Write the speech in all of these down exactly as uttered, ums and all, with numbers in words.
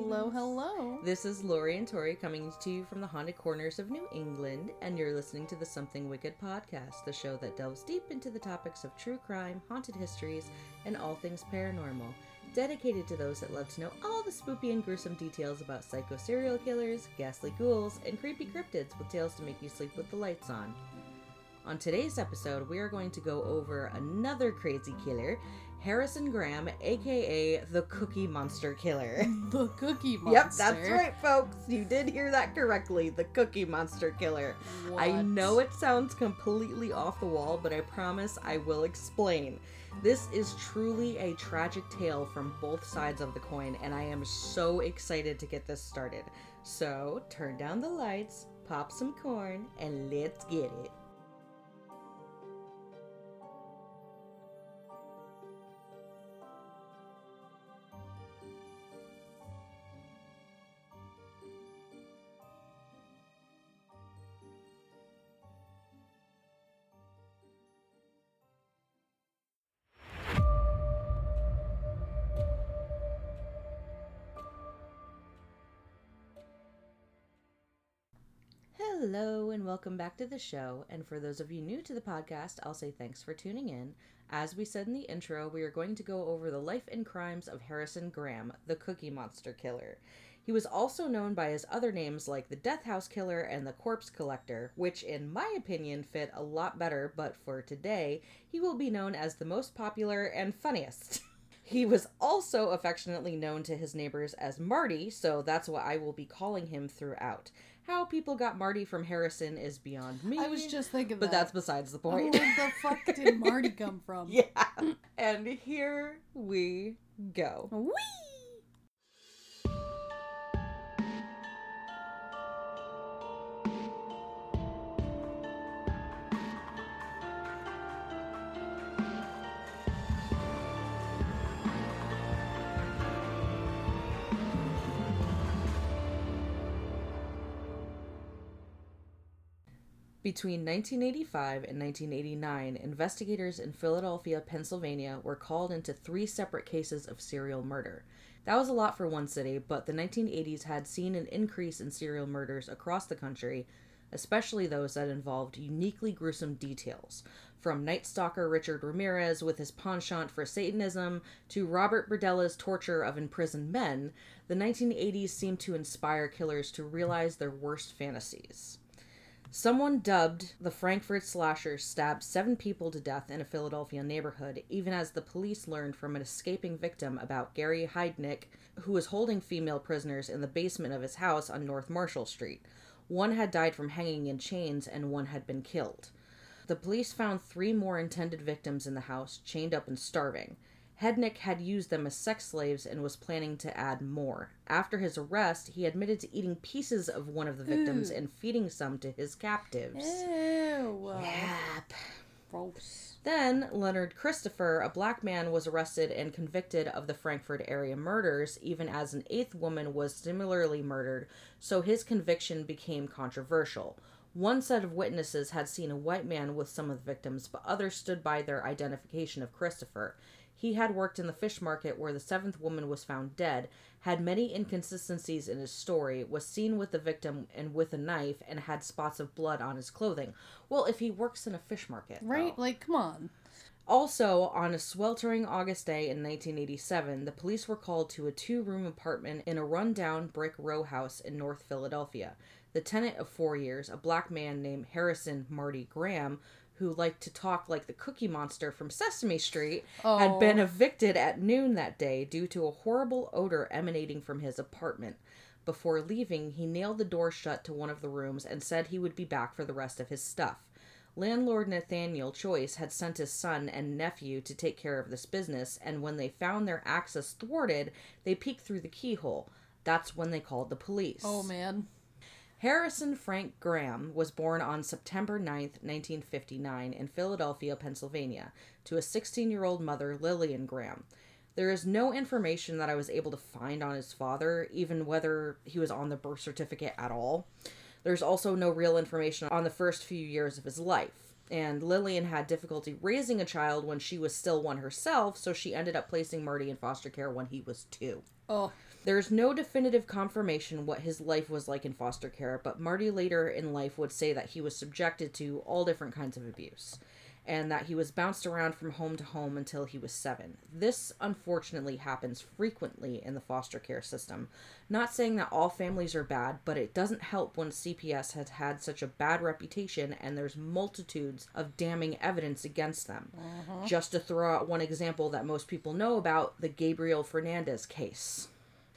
Hello, hello. This is Lori and Tori coming to you from the haunted corners of New England, and you're listening to the Something Wicked podcast, the show that delves deep into the topics of true crime, haunted histories, and all things paranormal, dedicated to those that love to know all the spooky and gruesome details about psycho serial killers, ghastly ghouls, and creepy cryptids with tales to make you sleep with the lights on. On today's episode, we are going to go over another crazy killer, Harrison Graham, aka the Cookie Monster Killer. The Cookie Monster? Yep, that's right, folks. You did hear that correctly. The Cookie Monster Killer. What? I know it sounds completely off the wall, but I promise I will explain. This is truly a tragic tale from both sides of the coin, and I am so excited to get this started. So, turn down the lights, pop some corn, and let's get it. Hello and welcome back to the show, and for those of you new to the podcast, I'll say thanks for tuning in. As we said in the intro, we are going to go over the life and crimes of Harrison Graham, the Cookie Monster Killer. He was also known by his other names like the Death House Killer and the Corpse Collector, which in my opinion fit a lot better, but for today, he will be known as the most popular and funniest. He was also affectionately known to his neighbors as Marty, so that's what I will be calling him throughout. How people got Marty from Harrison is beyond me. I was just thinking But that. that's besides the point. Where the fuck did Marty come from? Yeah. And here we go. Whee! Between nineteen eighty-five and nineteen eighty-nine, investigators in Philadelphia, Pennsylvania were called into three separate cases of serial murder. That was a lot for one city, but the nineteen eighties had seen an increase in serial murders across the country, especially those that involved uniquely gruesome details. From Night Stalker Richard Ramirez with his penchant for Satanism to Robert Berdella's torture of imprisoned men, the nineteen eighties seemed to inspire killers to realize their worst fantasies. Someone dubbed the Frankfurt Slashers stabbed seven people to death in a Philadelphia neighborhood, even as the police learned from an escaping victim about Gary Heidnik, who was holding female prisoners in the basement of his house on North Marshall Street. One had died from hanging in chains, and one had been killed. The police found three more intended victims in the house, chained up and starving. Heidnik had used them as sex slaves and was planning to add more. After his arrest, he admitted to eating pieces of one of the victims Ew. and feeding some to his captives. Ew. Yep. Gross. Then, Leonard Christopher, a black man, was arrested and convicted of the Frankfurt area murders, even as an eighth woman was similarly murdered, so his conviction became controversial. One set of witnesses had seen a white man with some of the victims, but others stood by their identification of Christopher. He had worked in the fish market where the seventh woman was found dead, had many inconsistencies in his story, was seen with the victim and with a knife, and had spots of blood on his clothing. Well, if he works in a fish market, Right? though. Like, come on. Also, on a sweltering August day in nineteen eighty-seven, the police were called to a two-room apartment in a run-down brick row house in North Philadelphia. The tenant of four years, a black man named Harrison Marty Graham, who liked to talk like the Cookie Monster from Sesame Street, Oh. had been evicted at noon that day due to a horrible odor emanating from his apartment. Before leaving, he nailed the door shut to one of the rooms and said he would be back for the rest of his stuff. Landlord Nathaniel Choice had sent his son and nephew to take care of this business, and when they found their access thwarted, they peeked through the keyhole. That's when they called the police. Oh, man. Harrison Frank Graham was born on September ninth, nineteen fifty-nine in Philadelphia, Pennsylvania, to a sixteen-year-old mother, Lillian Graham. There is no information that I was able to find on his father, even whether he was on the birth certificate at all. There's also no real information on the first few years of his life. And Lillian had difficulty raising a child when she was still one herself, so she ended up placing Marty in foster care when he was two. Oh. There's no definitive confirmation what his life was like in foster care, but Marty later in life would say that he was subjected to all different kinds of abuse, and that he was bounced around from home to home until he was seven. This, unfortunately, happens frequently in the foster care system. Not saying that all families are bad, but it doesn't help when C P S has had such a bad reputation and there's multitudes of damning evidence against them. Uh-huh. Just to throw out one example that most people know about, the Gabriel Fernandez case.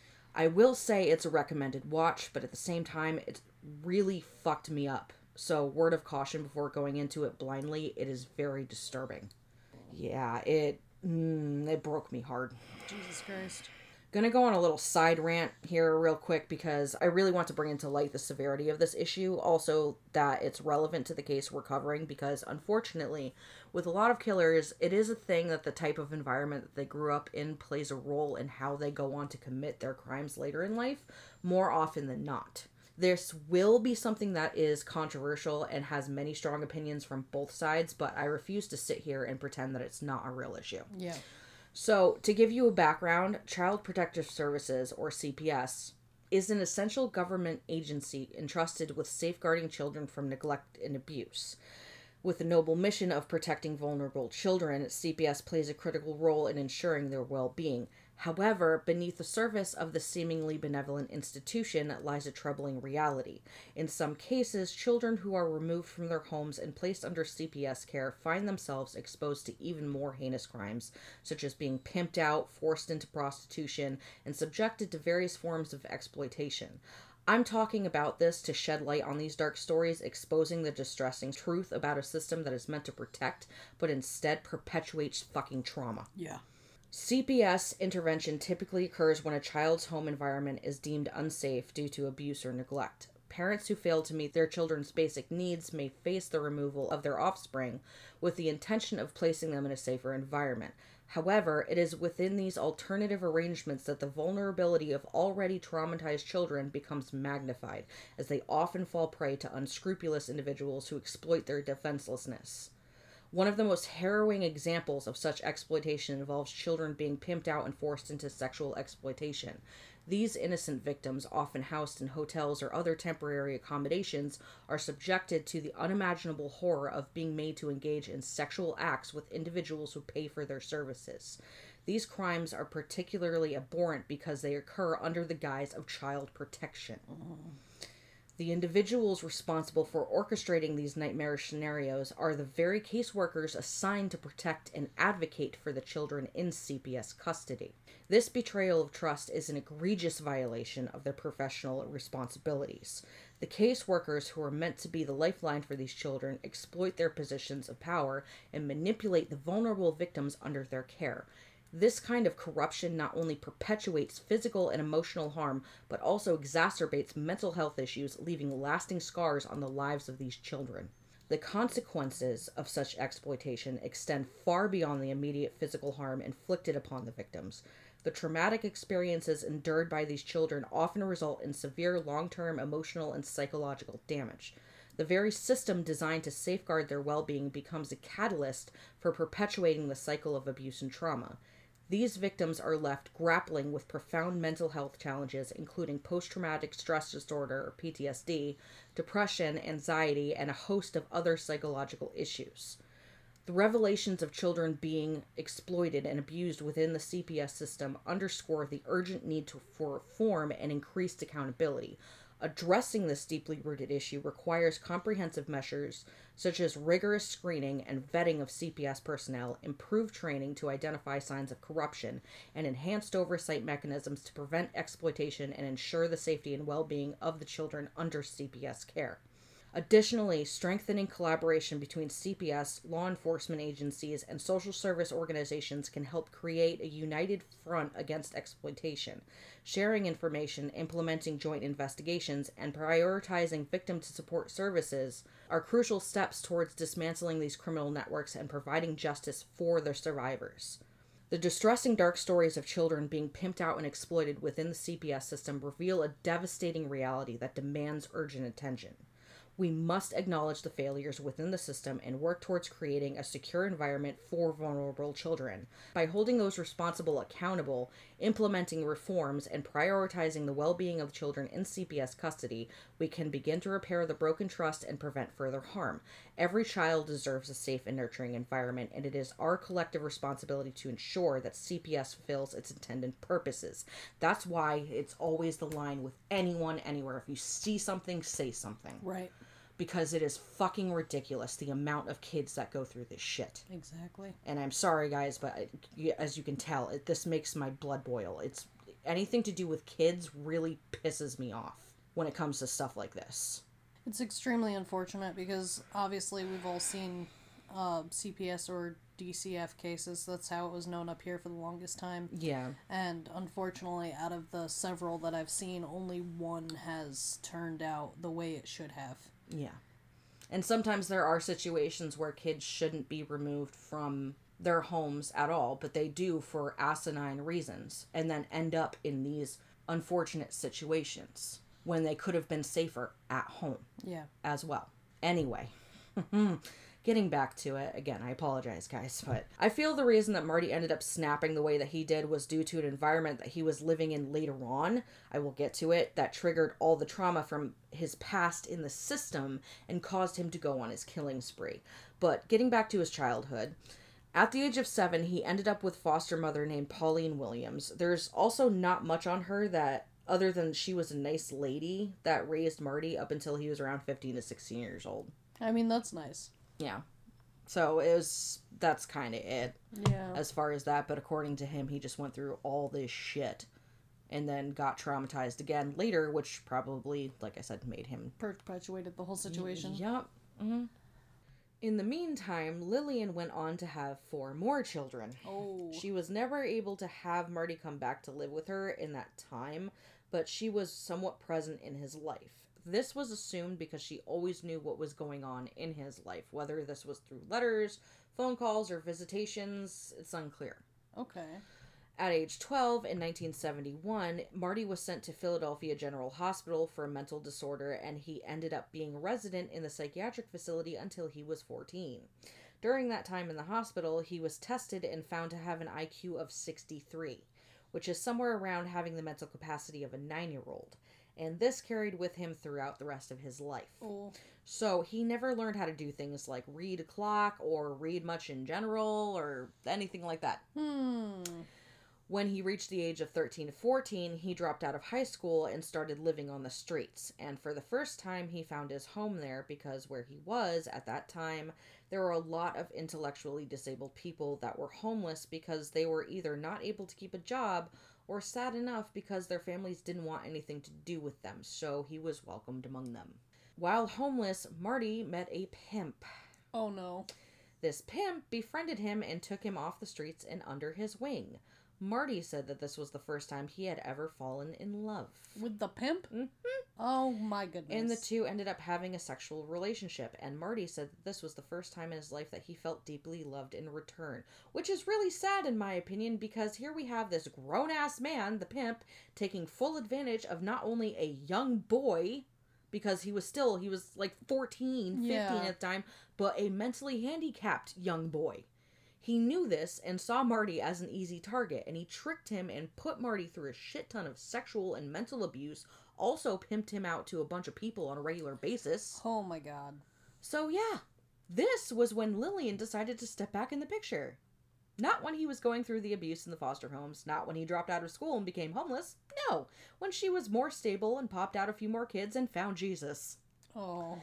I will say it's a recommended watch, but at the same time, it really fucked me up. So, word of caution before going into it blindly, it is very disturbing. Yeah, it mm, it broke me hard. Jesus Christ. Gonna go on a little side rant here real quick because I really want to bring into light the severity of this issue. Also, that it's relevant to the case we're covering because, unfortunately, with a lot of killers, it is a thing that the type of environment that they grew up in plays a role in how they go on to commit their crimes later in life, more often than not. This will be something that is controversial and has many strong opinions from both sides, but I refuse to sit here and pretend that it's not a real issue. Yeah. So, to give you a background, Child Protective Services, or C P S, is an essential government agency entrusted with safeguarding children from neglect and abuse. With the noble mission of protecting vulnerable children, C P S plays a critical role in ensuring their well-being. However, beneath the surface of the seemingly benevolent institution lies a troubling reality. In some cases, children who are removed from their homes and placed under C P S care find themselves exposed to even more heinous crimes, such as being pimped out, forced into prostitution, and subjected to various forms of exploitation. I'm talking about this to shed light on these dark stories, exposing the distressing truth about a system that is meant to protect, but instead perpetuates fucking trauma. Yeah. C P S intervention typically occurs when a child's home environment is deemed unsafe due to abuse or neglect. Parents who fail to meet their children's basic needs may face the removal of their offspring with the intention of placing them in a safer environment. However, it is within these alternative arrangements that the vulnerability of already traumatized children becomes magnified, as they often fall prey to unscrupulous individuals who exploit their defenselessness. One of the most harrowing examples of such exploitation involves children being pimped out and forced into sexual exploitation. These innocent victims, often housed in hotels or other temporary accommodations, are subjected to the unimaginable horror of being made to engage in sexual acts with individuals who pay for their services. These crimes are particularly abhorrent because they occur under the guise of child protection. Oh. The individuals responsible for orchestrating these nightmarish scenarios are the very caseworkers assigned to protect and advocate for the children in C P S custody. This betrayal of trust is an egregious violation of their professional responsibilities. The caseworkers, who are meant to be the lifeline for these children, exploit their positions of power and manipulate the vulnerable victims under their care. This kind of corruption not only perpetuates physical and emotional harm, but also exacerbates mental health issues, leaving lasting scars on the lives of these children. The consequences of such exploitation extend far beyond the immediate physical harm inflicted upon the victims. The traumatic experiences endured by these children often result in severe long-term emotional and psychological damage. The very system designed to safeguard their well-being becomes a catalyst for perpetuating the cycle of abuse and trauma. These victims are left grappling with profound mental health challenges, including post-traumatic stress disorder, or P T S D, depression, anxiety, and a host of other psychological issues. The revelations of children being exploited and abused within the C P S system underscore the urgent need to, for reform and increased accountability. Addressing this deeply rooted issue requires comprehensive measures such as rigorous screening and vetting of C P S personnel, improved training to identify signs of corruption, and enhanced oversight mechanisms to prevent exploitation and ensure the safety and well-being of the children under C P S care. Additionally, strengthening collaboration between C P S, law enforcement agencies, and social service organizations can help create a united front against exploitation. Sharing information, implementing joint investigations, and prioritizing victim-to-support services are crucial steps towards dismantling these criminal networks and providing justice for their survivors. The distressing dark stories of children being pimped out and exploited within the C P S system reveal a devastating reality that demands urgent attention. We must acknowledge the failures within the system and work towards creating a secure environment for vulnerable children. By holding those responsible accountable, implementing reforms, and prioritizing the well-being of children in C P S custody, we can begin to repair the broken trust and prevent further harm. Every child deserves a safe and nurturing environment, and it is our collective responsibility to ensure that C P S fulfills its intended purposes. That's why it's always the line with anyone, anywhere. If you see something, say something. Right. Because it is fucking ridiculous the amount of kids that go through this shit. Exactly. And I'm sorry, guys, but I, as you can tell, it, this makes my blood boil. It's anything to do with kids really pisses me off when it comes to stuff like this. It's extremely unfortunate because obviously we've all seen uh, C P S or D C F cases. That's how it was known up here for the longest time. Yeah. And unfortunately, out of the several that I've seen, only one has turned out the way it should have. Yeah. And sometimes there are situations where kids shouldn't be removed from their homes at all, but they do for asinine reasons and then end up in these unfortunate situations when they could have been safer at home. Yeah. As well. Anyway, getting back to it, again, I apologize, guys, but I feel the reason that Marty ended up snapping the way that he did was due to an environment that he was living in later on. I will get to it. That triggered all the trauma from his past in the system and caused him to go on his killing spree. But getting back to his childhood, at the age of seven, he ended up with foster mother named Pauline Williams. There's also not much on her that other than she was a nice lady that raised Marty up until he was around fifteen to sixteen years old. I mean, that's nice. Yeah. So it was, that's kind of it. Yeah. As far as that, but according to him, he just went through all this shit and then got traumatized again later, which probably, like I said, made him... perpetuated the whole situation. Yep. Mm-hmm. In the meantime, Lillian went on to have four more children. Oh. She was never able to have Marty come back to live with her in that time, but she was somewhat present in his life. This was assumed because she always knew what was going on in his life, whether this was through letters, phone calls, or visitations, it's unclear. Okay. At age twelve, in nineteen seventy-one, Marty was sent to Philadelphia General Hospital for a mental disorder, and he ended up being a resident in the psychiatric facility until he was fourteen. During that time in the hospital, he was tested and found to have an I Q of sixty-three, which is somewhere around having the mental capacity of a nine-year-old. And this carried with him throughout the rest of his life. Oh. So he never learned how to do things like read a clock or read much in general or anything like that. Hmm. When he reached the age of thirteen to fourteen, he dropped out of high school and started living on the streets. And for the first time, he found his home there because where he was at that time, there were a lot of intellectually disabled people that were homeless because they were either not able to keep a job or sad enough because their families didn't want anything to do with them, so he was welcomed among them. While homeless, Marty met a pimp. Oh no. This pimp befriended him and took him off the streets and under his wing. Marty said that this was the first time he had ever fallen in love. With the pimp? Mm-hmm. Oh my goodness. And the two ended up having a sexual relationship, and Marty said that this was the first time in his life that he felt deeply loved in return, which is really sad in my opinion, because here we have this grown-ass man, the pimp, taking full advantage of not only a young boy, because he was still, he was like fourteen, fifteen Yeah. at the time, but a mentally handicapped young boy. He knew this and saw Marty as an easy target, and he tricked him and put Marty through a shit ton of sexual and mental abuse, also pimped him out to a bunch of people on a regular basis. Oh my god. So yeah, this was when Lillian decided to step back in the picture. Not when he was going through the abuse in the foster homes, not when he dropped out of school and became homeless. No, when she was more stable and popped out a few more kids and found Jesus. Oh.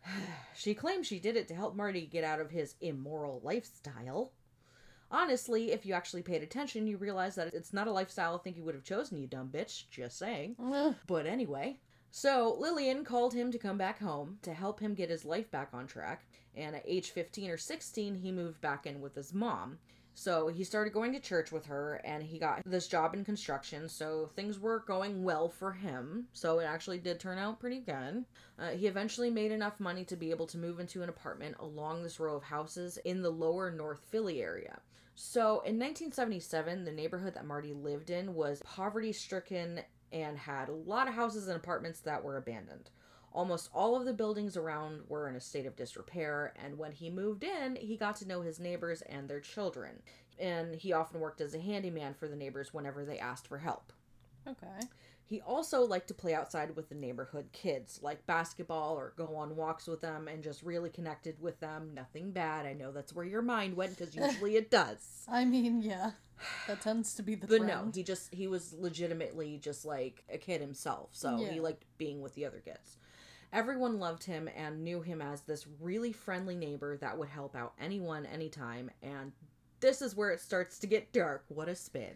She claimed she did it to help Marty get out of his immoral lifestyle. Honestly, if you actually paid attention, you realize that it's not a lifestyle I think you would have chosen, you dumb bitch. Just saying. But anyway. So, Lillian called him to come back home to help him get his life back on track. And at age fifteen or sixteen, he moved back in with his mom. So, he started going to church with her, and he got this job in construction, so things were going well for him. So, it actually did turn out pretty good. Uh, he eventually made enough money to be able to move into an apartment along this row of houses in the lower North Philly area. So, in nineteen seventy-seven, the neighborhood that Marty lived in was poverty-stricken and had a lot of houses and apartments that were abandoned. Almost all of the buildings around were in a state of disrepair, and when he moved in, he got to know his neighbors and their children. And he often worked as a handyman for the neighbors whenever they asked for help. Okay. He also liked to play outside with the neighborhood kids, like basketball or go on walks with them, and just really connected with them. Nothing bad. I know that's where your mind went, because usually it does. I mean, yeah. That tends to be the But trend. no, he just, he was legitimately just like a kid himself, so Yeah. he liked being with the other kids. Everyone loved him and knew him as this really friendly neighbor that would help out anyone, anytime, and this is where it starts to get dark. What a spin.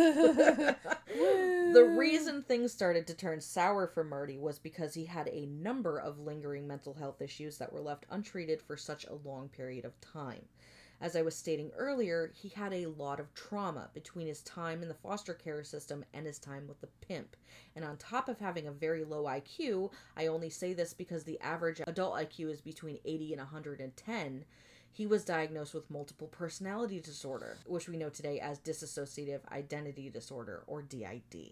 The reason things started to turn sour for Marty was because he had a number of lingering mental health issues that were left untreated for such a long period of time. As I was stating earlier, he had a lot of trauma between his time in the foster care system and his time with the pimp. And on top of having a very low I Q, I only say this because the average adult I Q is between eighty and one hundred ten, he was diagnosed with multiple personality disorder, which we know today as dissociative identity disorder, or D I D.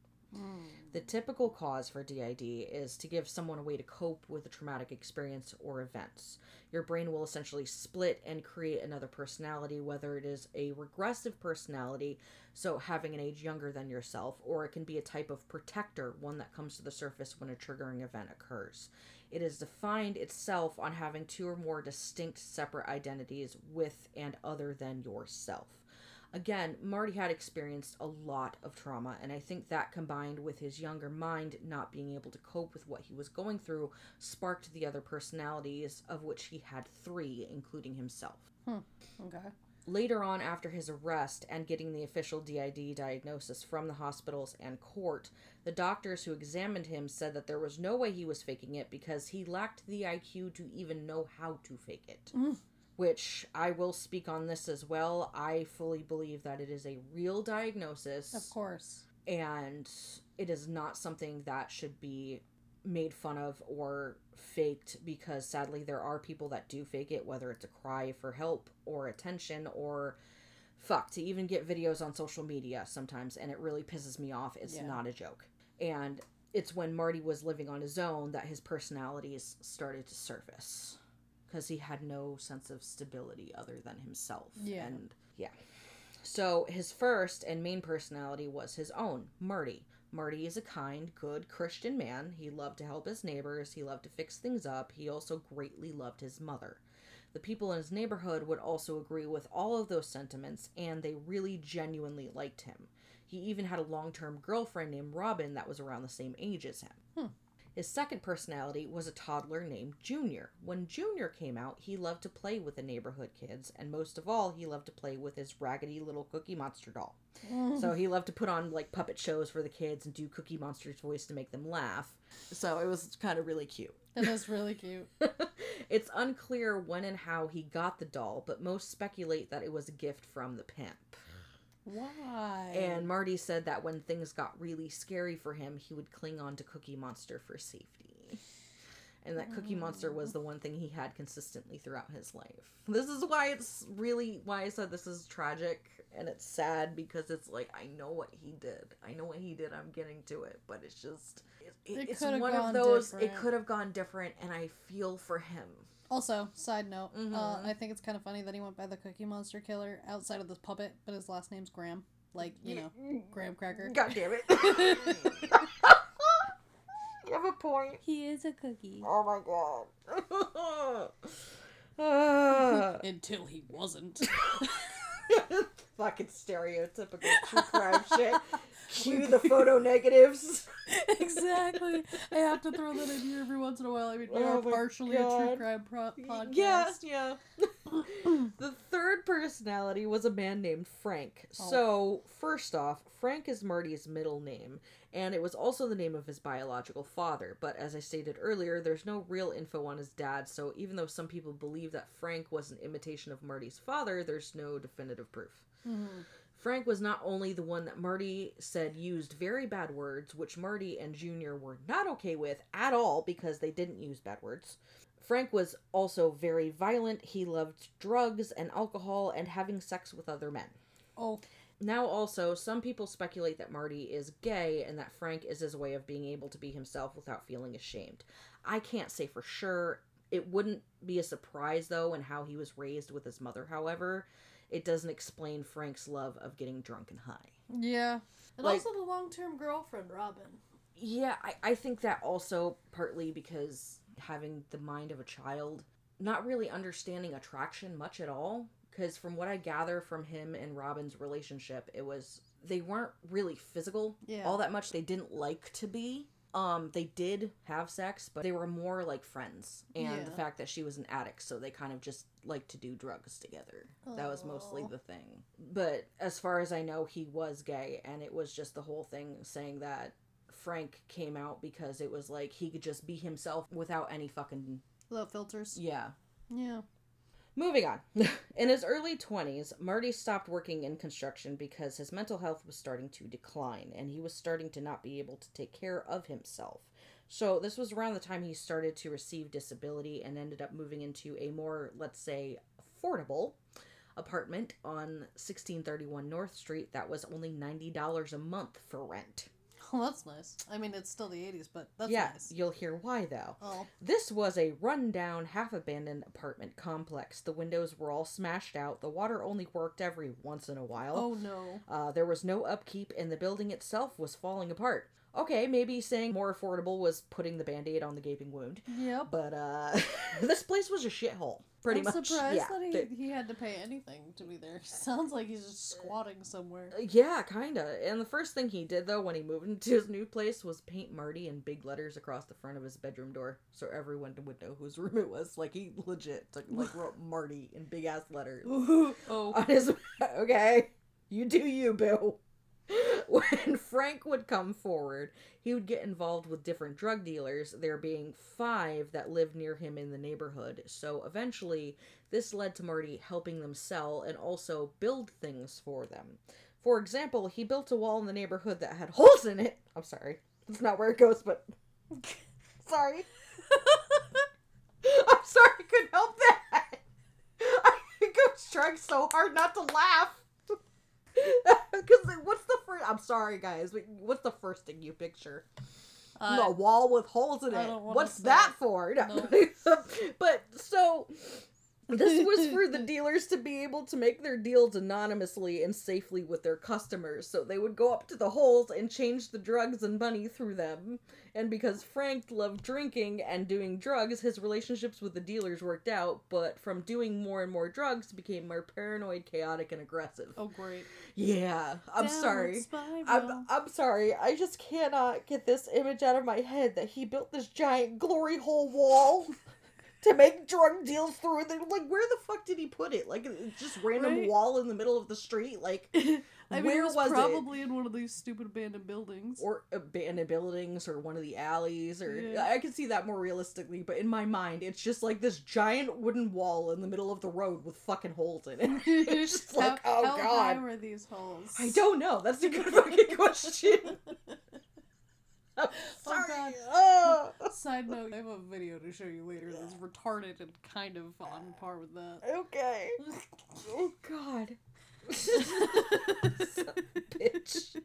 The typical cause for D I D is to give someone a way to cope with a traumatic experience or events. Your brain will essentially split and create another personality, whether it is a regressive personality, so having an age younger than yourself, or it can be a type of protector, one that comes to the surface when a triggering event occurs. It is defined itself on having two or more distinct separate identities with and other than yourself. Again, Marty had experienced a lot of trauma, and I think that combined with his younger mind not being able to cope with what he was going through sparked the other personalities, of which he had three, including himself. Hmm. Okay. Later on, after his arrest and getting the official D I D diagnosis from the hospitals and court, the doctors who examined him said that there was no way he was faking it because he lacked the I Q to even know how to fake it. Mm. Which, I will speak on this as well. I fully believe that it is a real diagnosis. Of course. And it is not something that should be made fun of or faked, because sadly there are people that do fake it, whether it's a cry for help or attention or fuck, to even get videos on social media sometimes, and it really pisses me off. It's Yeah. not a joke. And it's when Marty was living on his own that his personalities started to surface. Because he had no sense of stability other than himself. Yeah. And yeah. So his first and main personality was his own, Marty. Marty is a kind, good Christian man. He loved to help his neighbors. He loved to fix things up. He also greatly loved his mother. The people in his neighborhood would also agree with all of those sentiments, and they really genuinely liked him. He even had a long-term girlfriend named Robin that was around the same age as him. Hmm. His second personality was a toddler named Junior. When Junior came out, he loved to play with the neighborhood kids, and most of all, he loved to play with his raggedy little Cookie Monster doll. Mm. So he loved to put on, like, puppet shows for the kids and do Cookie Monster's voice to make them laugh. So it was kind of really cute. That is really cute. It's unclear when and how he got the doll, but most speculate that it was a gift from the pimp. Why? And Marty said that when things got really scary for him, he would cling on to Cookie Monster for safety. And that Cookie Monster was the one thing he had consistently throughout his life. This is why it's really, why I said this is tragic and it's sad, because it's like, I know what he did. I know what he did. I'm getting to it. But it's just, it, it, It it's could've one of gone those, different. it could have gone different, and I feel for him. Also, side note, Mhm. uh, I think it's kind of funny that he went by the Cookie Monster Killer outside of this puppet, but his last name's Graham. Like, you know, Graham Cracker. God damn it. You have a point. He is a cookie. Oh my god. Ah. Until he wasn't. Fucking stereotypical true crime shit. Cue the photo negatives. Exactly. I have to throw that in here every once in a while. I mean, we Oh are my partially a true God. crime pro- podcast. Yeah, yeah. The third personality was a man named Frank. Oh. So, first off, Frank is Marty's middle name, and it was also the name of his biological father. But as I stated earlier, there's no real info on his dad, so even though some people believe that Frank was an imitation of Marty's father, there's no definitive proof. Mm-hmm. Frank was not only the one that Marty said used very bad words, which Marty and Junior were not okay with at all because they didn't use bad words. Frank was also very violent. He loved drugs and alcohol and having sex with other men. Oh. Now also, some people speculate that Marty is gay and that Frank is his way of being able to be himself without feeling ashamed. I can't say for sure. It wouldn't be a surprise, though, in how he was raised with his mother, however. It doesn't explain Frank's love of getting drunk and high. Yeah. And Like- also the long-term girlfriend, Robin. Yeah, I, I think that also partly because having the mind of a child, not really understanding attraction much at all. Because from what I gather from him and Robin's relationship, it was, they weren't really physical Yeah. all that much. They didn't like to be. Um, they did have sex, but they were more like friends. And Yeah. the fact that she was an addict, so they kind of just liked to do drugs together. That was mostly Aw. the thing. But as far as I know, he was gay, and it was just the whole thing saying that Frank came out because it was like he could just be himself without any fucking... Without filters. Yeah. Yeah. Moving on. In his early twenties, Marty stopped working in construction because his mental health was starting to decline, and he was starting to not be able to take care of himself. So this was around the time he started to receive disability and ended up moving into a more, let's say, affordable apartment on sixteen thirty-one North Street that was only ninety dollars a month for rent. Well, that's nice. I mean, it's still the eighties, but that's yeah, nice. You'll hear why, though. Oh. This was a run-down, half-abandoned apartment complex. The windows were all smashed out. The water only worked every once in a while. Oh, no. Uh, there was no upkeep, and the building itself was falling apart. Okay, maybe saying more affordable was putting the Band-Aid on the gaping wound. Yep. But, uh, this place was a shithole. Pretty I'm much. surprised yeah. that he, The- he had to pay anything to be there. Sounds like he's just squatting somewhere. Yeah, kinda. And the first thing he did, though, when he moved into his new place was paint Marty in big letters across the front of his bedroom door, so everyone would know whose room it was. Like, he legit, took, like, wrote Marty in big-ass letters Oh. on his... Okay, you do you, boo. When Frank would come forward, he would get involved with different drug dealers, there being five that lived near him in the neighborhood. So eventually, this led to Marty helping them sell and also build things for them. For example, he built a wall in the neighborhood that had holes in it. I'm sorry. That's not where it goes, but... Sorry. I'm sorry, I couldn't help that. I was trying so hard not to laugh. Because what's the first... I'm sorry, guys, but what's the first thing you picture? Uh, a wall with holes in I it. don't wanna What's say that it. for? No. No. But, so... This was for the dealers to be able to make their deals anonymously and safely with their customers, so they would go up to the holes and change the drugs and money through them. And because Frank loved drinking and doing drugs, his relationships with the dealers worked out, but from doing more and more drugs, became more paranoid, chaotic, and aggressive. Oh, great. Yeah, I'm Downward sorry. spiral. I'm, I'm sorry, I just cannot get this image out of my head that he built this giant glory hole wall to make drug deals through it. Like, where the fuck did he put it? Like, it's just random Right? wall in the middle of the street? Like, I mean, where it was, was it? probably in one of these stupid abandoned buildings. Or abandoned buildings, or one of the alleys, or... Yeah. I can see that more realistically, but in my mind, it's just like this giant wooden wall in the middle of the road with fucking holes in it. It's just like, how, oh how god. high were these holes? I don't know. That's a good fucking question. I'm sorry. God. Oh. Side note, I have a video to show you later that's retarded and kind of on par with that. Okay. Oh god. Bitch.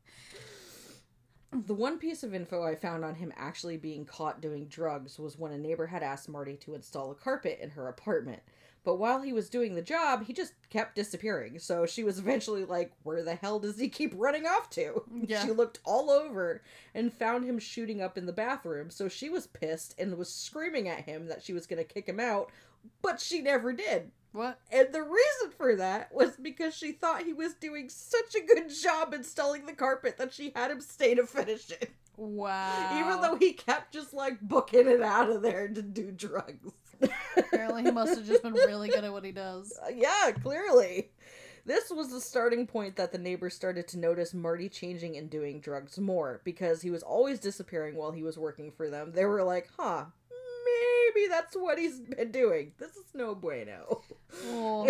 The one piece of info I found on him actually being caught doing drugs was when a neighbor had asked Marty to install a carpet in her apartment. But while he was doing the job, he just kept disappearing. So she was eventually like, where the hell does he keep running off to? Yeah. She looked all over and found him shooting up in the bathroom. So she was pissed and was screaming at him that she was going to kick him out. But she never did. What? And the reason for that was because she thought he was doing such a good job installing the carpet that she had him stay to finish it. Wow. Even though he kept just like booking it out of there to do drugs. Apparently he must have just been really good at what he does. Uh, yeah, clearly. This was the starting point that the neighbors started to notice Marty changing and doing drugs more, because he was always disappearing while he was working for them. They were like, huh, maybe that's what he's been doing. This is no bueno. Oh.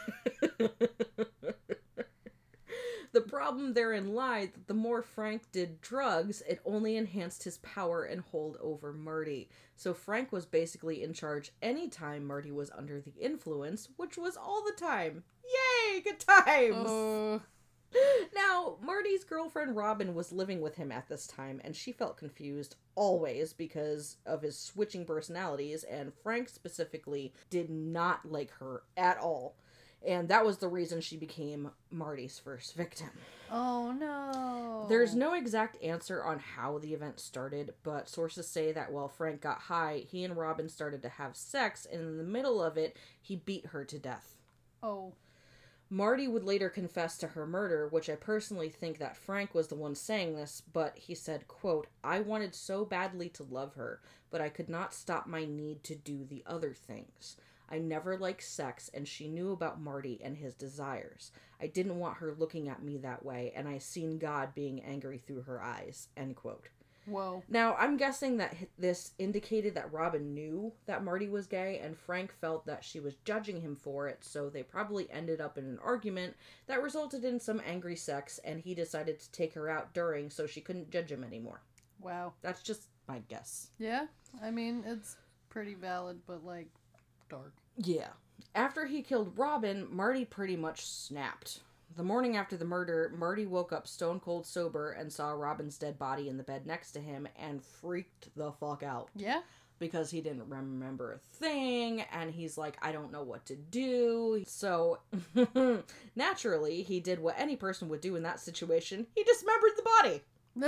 The problem therein lied that the more Frank did drugs, it only enhanced his power and hold over Marty. So Frank was basically in charge anytime Marty was under the influence, which was all the time. Yay, good times! Uh, Now, Marty's girlfriend Robin was living with him at this time, and she felt confused always because of his switching personalities, and Frank specifically did not like her at all. And that was the reason she became Marty's first victim. Oh no. There's no exact answer on how the event started, but sources say that while Frank got high, he and Robin started to have sex, and in the middle of it, he beat her to death. Oh. Marty would later confess to her murder, which I personally think that Frank was the one saying this, but he said, quote, "I wanted so badly to love her, but I could not stop my need to do the other things. I never liked sex, and she knew about Marty and his desires. I didn't want her looking at me that way, and I seen God being angry through her eyes," end quote. Whoa. Now, I'm guessing that this indicated that Robin knew that Marty was gay, and Frank felt that she was judging him for it, so they probably ended up in an argument that resulted in some angry sex, and he decided to take her out during so she couldn't judge him anymore. Wow. That's just my guess. Yeah, I mean, it's pretty valid, but, like, dark. Yeah. After he killed Robin, Marty pretty much snapped. The morning after the murder, Marty woke up stone cold sober and saw Robin's dead body in the bed next to him and freaked the fuck out. Yeah? Because he didn't remember a thing, and he's like, I don't know what to do. So, naturally, he did what any person would do in that situation. He dismembered the body.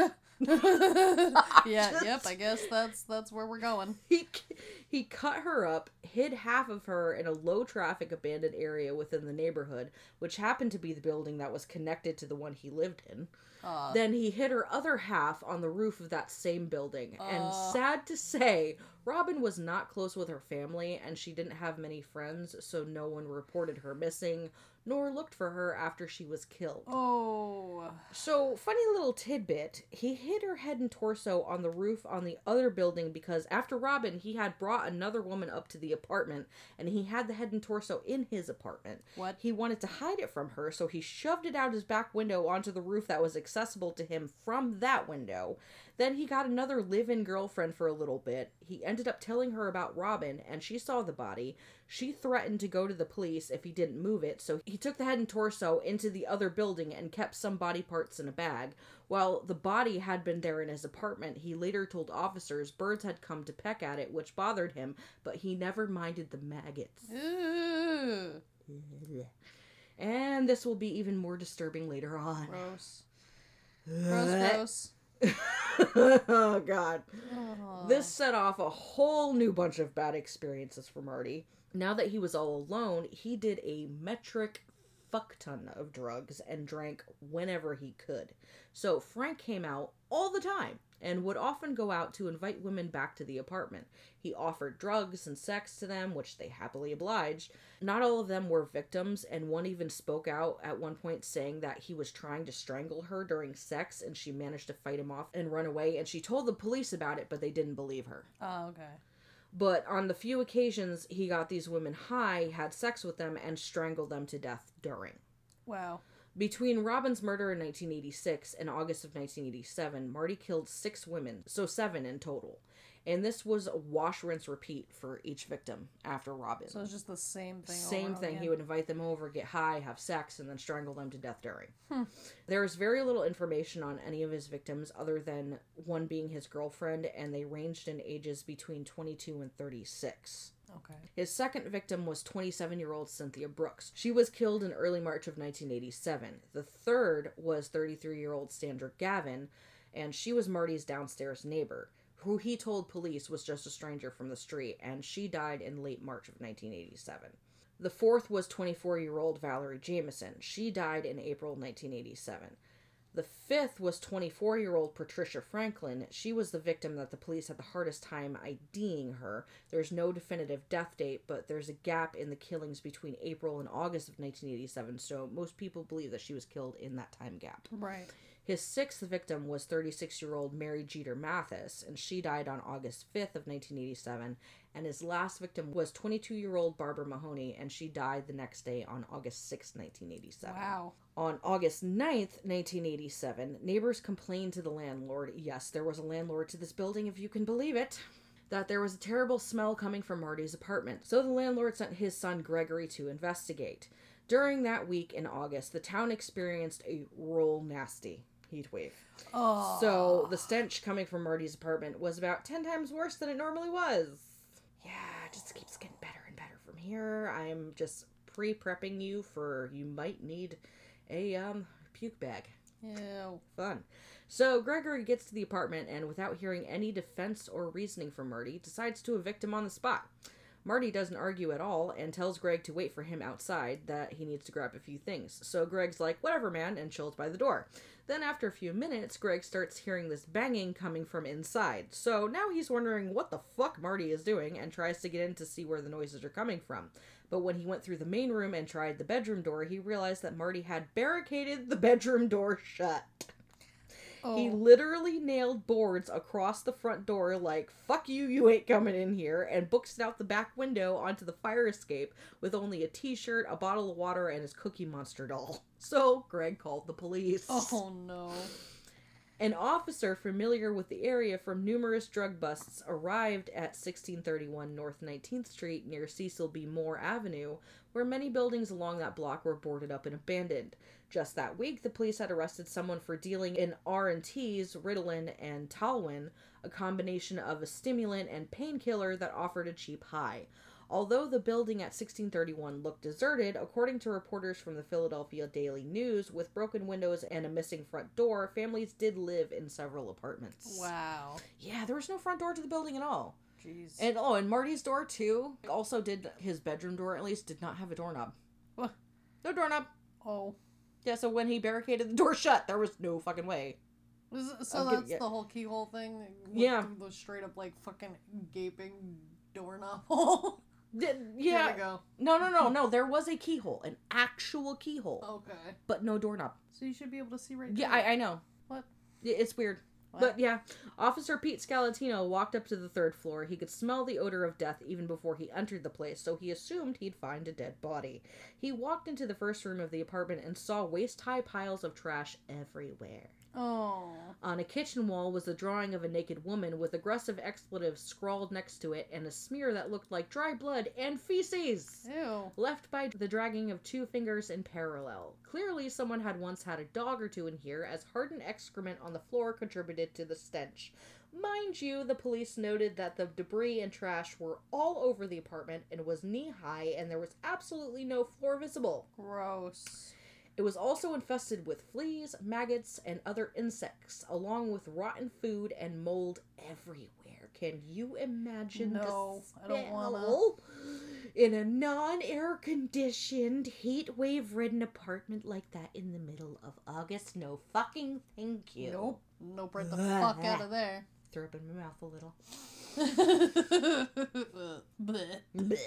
yeah, Just, yep, I guess that's that's where we're going. He he cut her up, hid half of her in a low-traffic abandoned area within the neighborhood, which happened to be the building that was connected to the one he lived in. Uh, then he hid her other half on the roof of that same building. Uh, and sad to say, Robin was not close with her family, and she didn't have many friends, so no one reported her missing, nor looked for her after she was killed. Oh. So, funny little tidbit, he hid her head and torso on the roof on the other building because after Robin, he had brought another woman up to the apartment, and he had the head and torso in his apartment. What? He wanted to hide it from her, so he shoved it out his back window onto the roof that was accessible to him from that window. Then he got another live-in girlfriend for a little bit. He ended up telling her about Robin, and she saw the body. She threatened to go to the police if he didn't move it, so he took the head and torso into the other building and kept some body parts in a bag. While the body had been there in his apartment, he later told officers birds had come to peck at it, which bothered him, but he never minded the maggots. Ooh. And this will be even more disturbing later on. Gross. Gross, gross. Oh, God. Aww. This set off a whole new bunch of bad experiences for Marty. Now that he was all alone, he did a metric fuck ton of drugs and drank whenever he could. So Frank came out all the time and would often go out to invite women back to the apartment. He offered drugs and sex to them, which they happily obliged. Not all of them were victims, and one even spoke out at one point saying that he was trying to strangle her during sex, and she managed to fight him off and run away, and she told the police about it, but they didn't believe her. Oh, okay. But on the few occasions he got these women high, had sex with them, and strangled them to death during. Wow. Between Robin's murder in nineteen eighty-six and August of nineteen eighty-seven, Marty killed six women, so seven in total. And this was a wash, rinse, repeat for each victim after Robin. So it's just the same thing Same over thing. again. He would invite them over, get high, have sex, and then strangle them to death during. Hmm. There is very little information on any of his victims other than one being his girlfriend, and they ranged in ages between twenty-two and thirty-six. Okay. His second victim was twenty-seven-year-old Cynthia Brooks. She was killed in early March of nineteen eighty-seven. The third was thirty-three-year-old Sandra Gavin, and she was Marty's downstairs neighbor, who he told police was just a stranger from the street, and she died in late March of nineteen eighty-seven. The fourth was twenty-four-year-old Valerie Jameson. She died in April nineteen eighty-seven. The fifth was twenty-four-year-old Patricia Franklin. She was the victim that the police had the hardest time IDing her. There's no definitive death date, but there's a gap in the killings between April and August of nineteen eighty-seven, so most people believe that she was killed in that time gap. Right. His sixth victim was thirty-six-year-old Mary Jeter Mathis, and she died on August fifth of nineteen eighty-seven. And his last victim was twenty-two-year-old Barbara Mahoney, and she died the next day on August sixth, nineteen eighty-seven. Wow. On August ninth, nineteen eighty-seven, neighbors complained to the landlord, yes, there was a landlord to this building if you can believe it, that there was a terrible smell coming from Marty's apartment. So the landlord sent his son Gregory to investigate. During that week in August, the town experienced a real nasty heat wave. Oh. So the stench coming from Marty's apartment was about ten times worse than it normally was. Yeah, it just keeps getting better and better from here. I'm just pre-prepping you for you might need a um puke bag. Ew. Fun. So Gregory gets to the apartment and, without hearing any defense or reasoning from Marty, decides to evict him on the spot. Marty doesn't argue at all and tells Greg to wait for him outside, that he needs to grab a few things. So Greg's like, whatever, man, and chills by the door. Then after a few minutes, Greg starts hearing this banging coming from inside. So now he's wondering what the fuck Marty is doing and tries to get in to see where the noises are coming from. But when he went through the main room and tried the bedroom door, he realized that Marty had barricaded the bedroom door shut. Oh. He literally nailed boards across the front door like, fuck you, you ain't coming in here, and books it out the back window onto the fire escape with only a t-shirt, a bottle of water, and his Cookie Monster doll. So Greg called the police. Oh no. An officer familiar with the area from numerous drug busts arrived at sixteen thirty-one North nineteenth Street near Cecil B. Moore Avenue, where many buildings along that block were boarded up and abandoned. Just that week, the police had arrested someone for dealing in R and T's, Ritalin, and Talwin, a combination of a stimulant and painkiller that offered a cheap high. Although the building at sixteen thirty-one looked deserted, according to reporters from the Philadelphia Daily News, with broken windows and a missing front door, families did live in several apartments. Wow. Yeah, there was no front door to the building at all. Jeez. And, oh, and Marty's door, too, also did, his bedroom door at least, did not have a doorknob. What? No doorknob. Oh. Yeah, so when he barricaded the door shut, there was no fucking way. So I'm that's getting, yeah. the whole keyhole thing? Yeah. The straight up, like, fucking gaping doorknob hole? Yeah. Here we go. No, no, no, no. There was a keyhole. An actual keyhole. Okay. But no doorknob. So you should be able to see right Yeah, there. I, I know. What? It's weird. What? But yeah, Officer Pete Scalatino walked up to the third floor. He could smell the odor of death even before he entered the place, so he assumed he'd find a dead body. He walked into the first room of the apartment and saw waist-high piles of trash everywhere. Oh. On a kitchen wall was a drawing of a naked woman with aggressive expletives scrawled next to it and a smear that looked like dry blood and feces. Ew. Left by the dragging of two fingers in parallel. Clearly someone had once had a dog or two in here, as hardened excrement on the floor contributed to the stench. Mind you, the police noted that the debris and trash were all over the apartment and was knee-high, and there was absolutely no floor visible. Gross. It was also infested with fleas, maggots, and other insects, along with rotten food and mold everywhere. Can you imagine no, the smell? I don't wanna. In a non-air conditioned, heat wave-ridden apartment like that in the middle of August? No fucking thank you. Nope. Nope, right the fuck out of there. Throw up in my mouth a little. Bleh.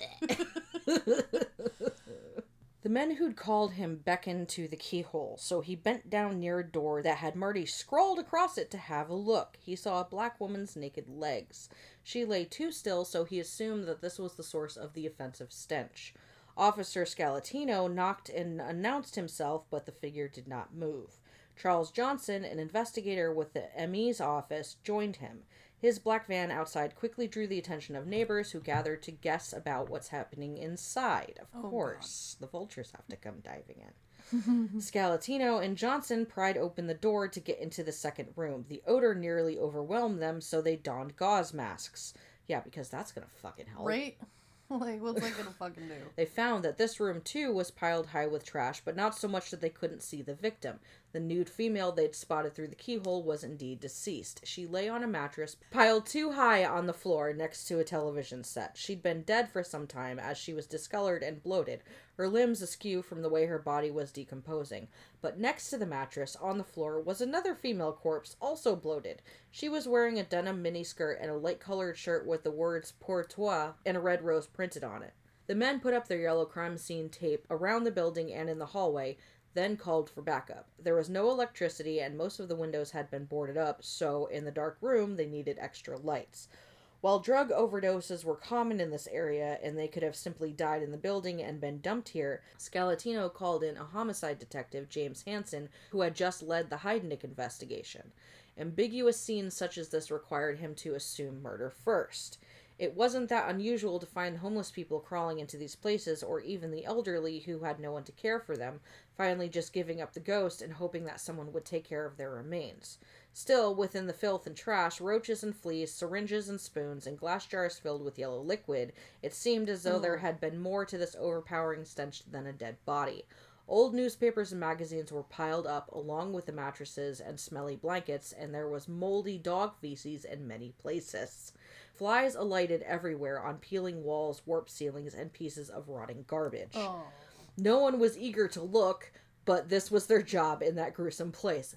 The men who'd called him beckoned to the keyhole, so he bent down near a door that had Marty scrawled across it to have a look. He saw a black woman's naked legs. She lay too still, so he assumed that this was the source of the offensive stench. Officer Scalatino knocked and announced himself, but the figure did not move. Charles Johnson, an investigator with the M E's office, joined him. His black van outside quickly drew the attention of neighbors who gathered to guess about what's happening inside. Of oh, course, God. The vultures have to come diving in. Scalatino and Johnson pried open the door to get into the second room. The odor nearly overwhelmed them, so they donned gauze masks. Yeah, because that's gonna fucking help. Right? Like, what's that gonna fucking do? They found that this room, too, was piled high with trash, but not so much that they couldn't see the victim. The nude female they'd spotted through the keyhole was indeed deceased. She lay on a mattress, piled too high on the floor next to a television set. She'd been dead for some time, as she was discolored and bloated, her limbs askew from the way her body was decomposing. But next to the mattress, on the floor, was another female corpse, also bloated. She was wearing a denim miniskirt and a light-colored shirt with the words Pour toi and a red rose printed on it. The men put up their yellow crime scene tape around the building and in the hallway, then called for backup. There was no electricity and most of the windows had been boarded up, so in the dark room they needed extra lights. While drug overdoses were common in this area and they could have simply died in the building and been dumped here, Scalatino called in a homicide detective, James Hansen, who had just led the Heidnik investigation. Ambiguous scenes such as this required him to assume murder first. It wasn't that unusual to find homeless people crawling into these places, or even the elderly who had no one to care for them, finally just giving up the ghost and hoping that someone would take care of their remains. Still, within the filth and trash, roaches and fleas, syringes and spoons, and glass jars filled with yellow liquid, it seemed as though there had been more to this overpowering stench than a dead body. Old newspapers and magazines were piled up, along with the mattresses and smelly blankets, and there was moldy dog feces in many places. Flies alighted everywhere on peeling walls, warped ceilings, and pieces of rotting garbage. Oh. No one was eager to look, but this was their job in that gruesome place.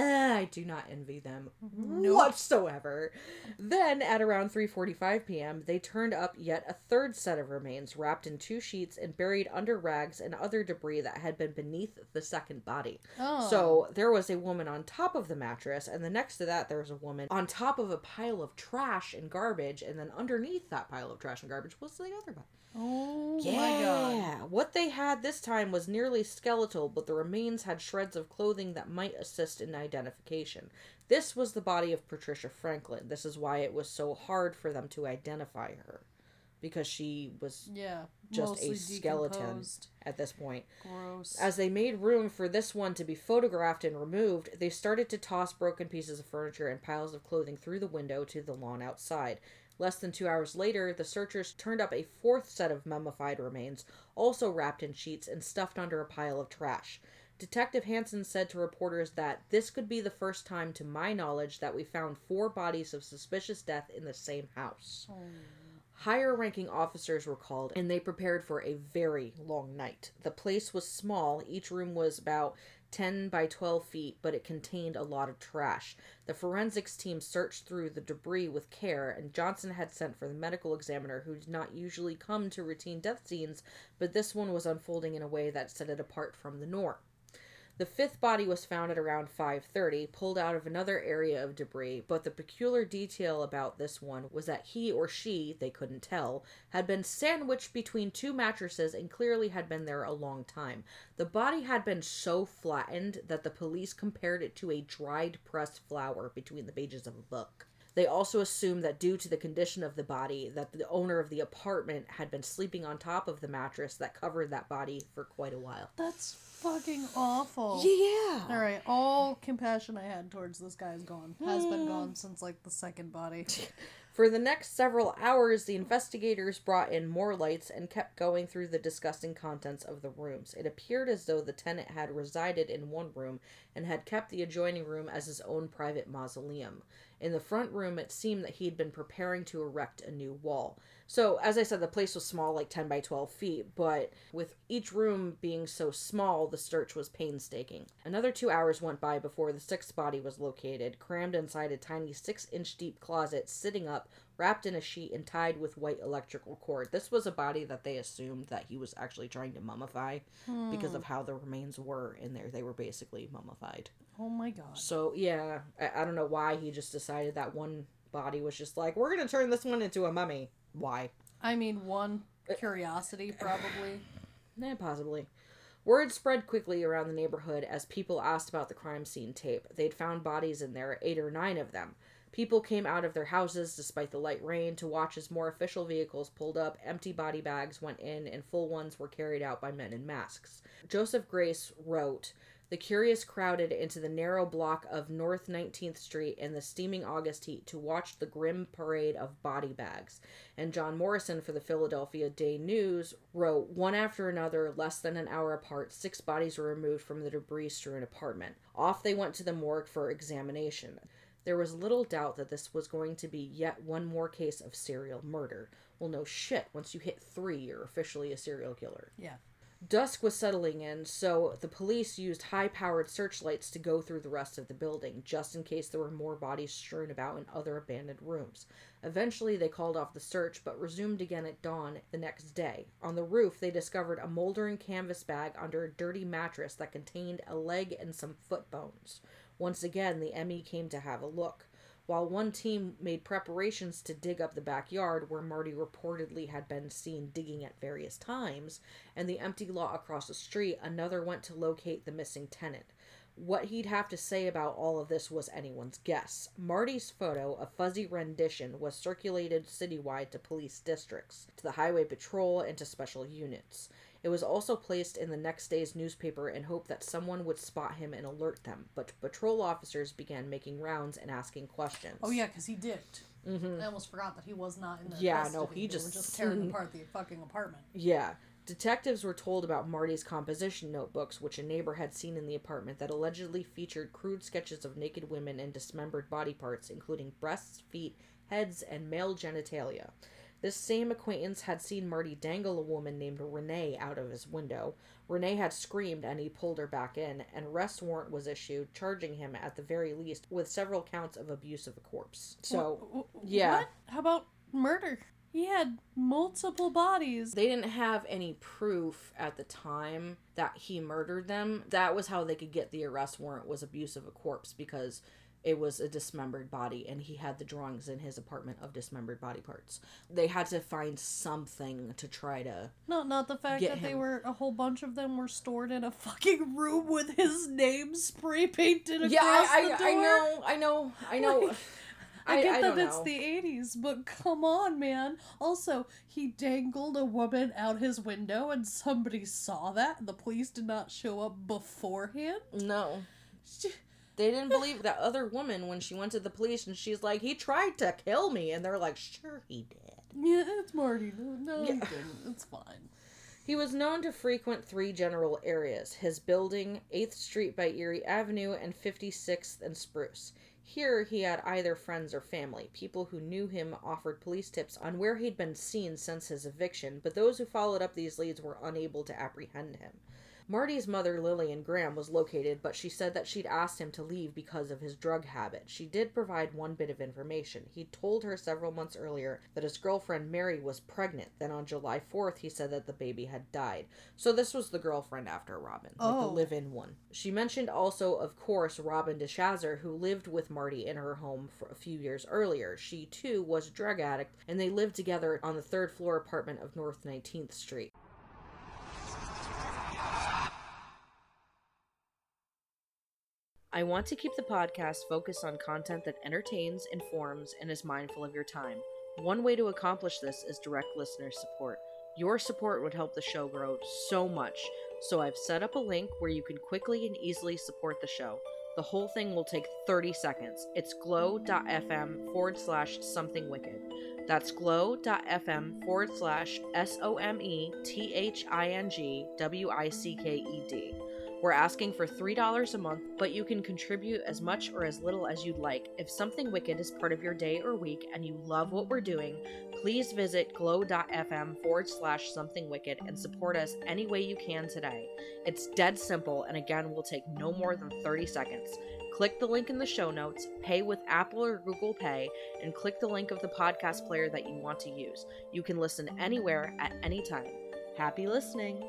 I do not envy them Nope. whatsoever. Then, at around three forty-five p.m., they turned up yet a third set of remains, wrapped in two sheets and buried under rags and other debris that had been beneath the second body. Oh. So, there was a woman on top of the mattress, and then next to that, there was a woman on top of a pile of trash and garbage, and then underneath that pile of trash and garbage was the other body. Oh Yeah. my god. What they had this time was nearly skeletal, but the remains had shreds of clothing that might assist in identification. This was the body of Patricia Franklin. This is why it was so hard for them to identify her, because she was Yeah. just mostly a skeleton decomposed. at this point. Gross. As they made room for this one to be photographed and removed, they started to toss broken pieces of furniture and piles of clothing through the window to the lawn outside. Less than two hours later, the searchers turned up a fourth set of mummified remains, also wrapped in sheets and stuffed under a pile of trash. Detective Hansen said to reporters that this could be the first time, to my knowledge, that we found four bodies of suspicious death in the same house. Oh. Higher-ranking officers were called, and they prepared for a very long night. The place was small. Each room was about ten by twelve feet, but it contained a lot of trash. The forensics team searched through the debris with care, and Johnson had sent for the medical examiner, who did not usually come to routine death scenes, but this one was unfolding in a way that set it apart from the norm. The fifth body was found at around five thirty, pulled out of another area of debris, but the peculiar detail about this one was that he or she, they couldn't tell, had been sandwiched between two mattresses and clearly had been there a long time. The body had been so flattened that the police compared it to a dried pressed flower between the pages of a book. They also assumed that due to the condition of the body, that the owner of the apartment had been sleeping on top of the mattress that covered that body for quite a while. That's fucking awful. Yeah. Alright, all compassion I had towards this guy is gone. Has been gone since, like, the second body. For the next several hours, the investigators brought in more lights and kept going through the disgusting contents of the rooms. It appeared as though the tenant had resided in one room and had kept the adjoining room as his own private mausoleum. In the front room, it seemed that he'd been preparing to erect a new wall. So, as I said, the place was small, like ten by twelve feet, but with each room being so small, the search was painstaking. Another two hours went by before the sixth body was located, crammed inside a tiny six-inch deep closet, sitting up, wrapped in a sheet and tied with white electrical cord. This was a body that they assumed that he was actually trying to mummify Hmm. because of how the remains were in there. They were basically mummified. Oh my god. So, yeah, I, I don't know why he just decided that one body was just like, we're going to turn this one into a mummy. Why? I mean, one, curiosity, probably. Eh, possibly. Word spread quickly around the neighborhood as people asked about the crime scene tape. They'd found bodies in there, eight or nine of them. People came out of their houses despite the light rain to watch as more official vehicles pulled up, empty body bags went in, and full ones were carried out by men in masks. Joseph Grace wrote, "The curious crowded into the narrow block of North nineteenth Street in the steaming August heat to watch the grim parade of body bags." And John Morrison for the Philadelphia Day News wrote, "One after another, less than an hour apart, six bodies were removed from the debris-strewn apartment. Off they went to the morgue for examination." There was little doubt that this was going to be yet one more case of serial murder. Well, no shit. Once you hit three, you're officially a serial killer. Yeah. Dusk was settling in, so the police used high-powered searchlights to go through the rest of the building, just in case there were more bodies strewn about in other abandoned rooms. Eventually, they called off the search, but resumed again at dawn the next day. On the roof, they discovered a moldering canvas bag under a dirty mattress that contained a leg and some foot bones. Once again, the M E came to have a look. While one team made preparations to dig up the backyard where Marty reportedly had been seen digging at various times, and the empty lot across the street, another went to locate the missing tenant. What he'd have to say about all of this was anyone's guess. Marty's photo, a fuzzy rendition, was circulated citywide to police districts, to the highway patrol, and to special units. It was also placed in the next day's newspaper in hope that someone would spot him and alert them, but patrol officers began making rounds and asking questions. Oh yeah, because he dipped. Mm-hmm. I almost forgot that he was not in the Yeah, custody. no, he They just... were just tearing apart the fucking apartment. Yeah. Detectives were told about Marty's composition notebooks, which a neighbor had seen in the apartment, that allegedly featured crude sketches of naked women and dismembered body parts, including breasts, feet, heads, and male genitalia. This same acquaintance had seen Marty dangle a woman named Renee out of his window. Renee had screamed and he pulled her back in. An arrest warrant was issued, charging him, at the very least, with several counts of abuse of a corpse. So, what? yeah. What? How about murder? He had multiple bodies. They didn't have any proof at the time that he murdered them. That was how they could get the arrest warrant, was abuse of a corpse, because it was a dismembered body, and he had the drawings in his apartment of dismembered body parts. They had to find something to try to No, not the fact get that they him. were, a whole bunch of them were stored in a fucking room with his name spray painted across Yeah, I, the I, door. I know, I know, I know. Like, I, I, get I that don't it's know. the eighties, but come on, man. Also, he dangled a woman out his window and somebody saw that and the police did not show up beforehand. No. They didn't believe that other woman when she went to the police, and she's like, he tried to kill me, and they're like, sure he did. Yeah, it's Marty. No, no Yeah. he didn't. It's fine. He was known to frequent three general areas: his building, eighth Street by Erie Avenue, and fifty-sixth and Spruce. Here, he had either friends or family. People who knew him offered police tips on where he'd been seen since his eviction, but those who followed up these leads were unable to apprehend him. Marty's mother, Lillian Graham, was located, but she said that she'd asked him to leave because of his drug habit. She did provide one bit of information. He'd told her several months earlier that his girlfriend, Mary, was pregnant. Then on July fourth, he said that the baby had died. So this was the girlfriend after Robin, like Oh. the live-in one. She mentioned also, of course, Robin DeShazer, who lived with Marty in her home for a few years earlier. She, too, was a drug addict, and they lived together on the third floor apartment of North nineteenth Street. I want to keep the podcast focused on content that entertains, informs, and is mindful of your time. One way to accomplish this is direct listener support. Your support would help the show grow so much, so I've set up a link where you can quickly and easily support the show. The whole thing will take thirty seconds. It's glow.fm forward slash something wicked. That's glow.fm forward slash S O M E T H I N G W I C K E D. We're asking for three dollars a month, but you can contribute as much or as little as you'd like. If Something Wicked is part of your day or week and you love what we're doing, please visit glow.fm forward slash something wicked and support us any way you can today. It's dead simple, and again, will take no more than thirty seconds. Click the link in the show notes, pay with Apple or Google Pay, and click the link of the podcast player that you want to use. You can listen anywhere at any time. Happy listening!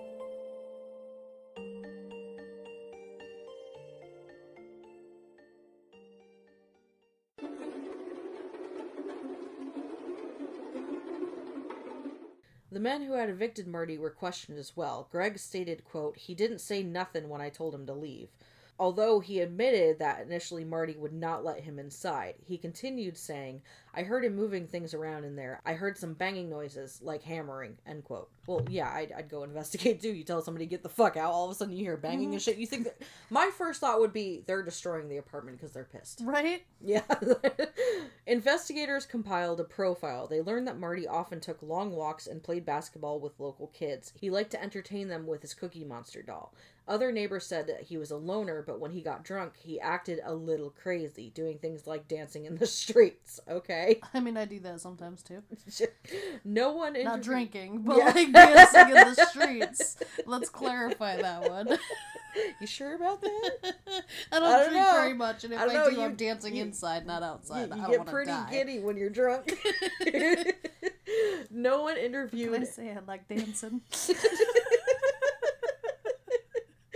The men who had evicted Marty were questioned as well. Greg stated, quote, "He didn't say nothing when I told him to leave." Although he admitted that initially Marty would not let him inside, he continued saying, "I heard him moving things around in there. I heard some banging noises, like hammering," end quote. Well, yeah, I'd, I'd go investigate too. You tell somebody to get the fuck out, all of a sudden you hear banging Mm-hmm. and shit. You think that... My first thought would be they're destroying the apartment because they're pissed. Right? Yeah. Investigators compiled a profile. They learned that Marty often took long walks and played basketball with local kids. He liked to entertain them with his Cookie Monster doll. Other neighbors said that he was a loner, but when he got drunk, he acted a little crazy, doing things like dancing in the streets, okay? I mean, I do that sometimes too. No one... Not interviewed- drinking, but Yeah. like dancing in the streets. Let's clarify that one. You sure about that? I don't, I don't drink know. very much, and if I I, don't know, do, you- I'm dancing you- inside, not You, outside. you I don't get want to pretty die. giddy when you're drunk. No one interviewed... Can I say I like dancing?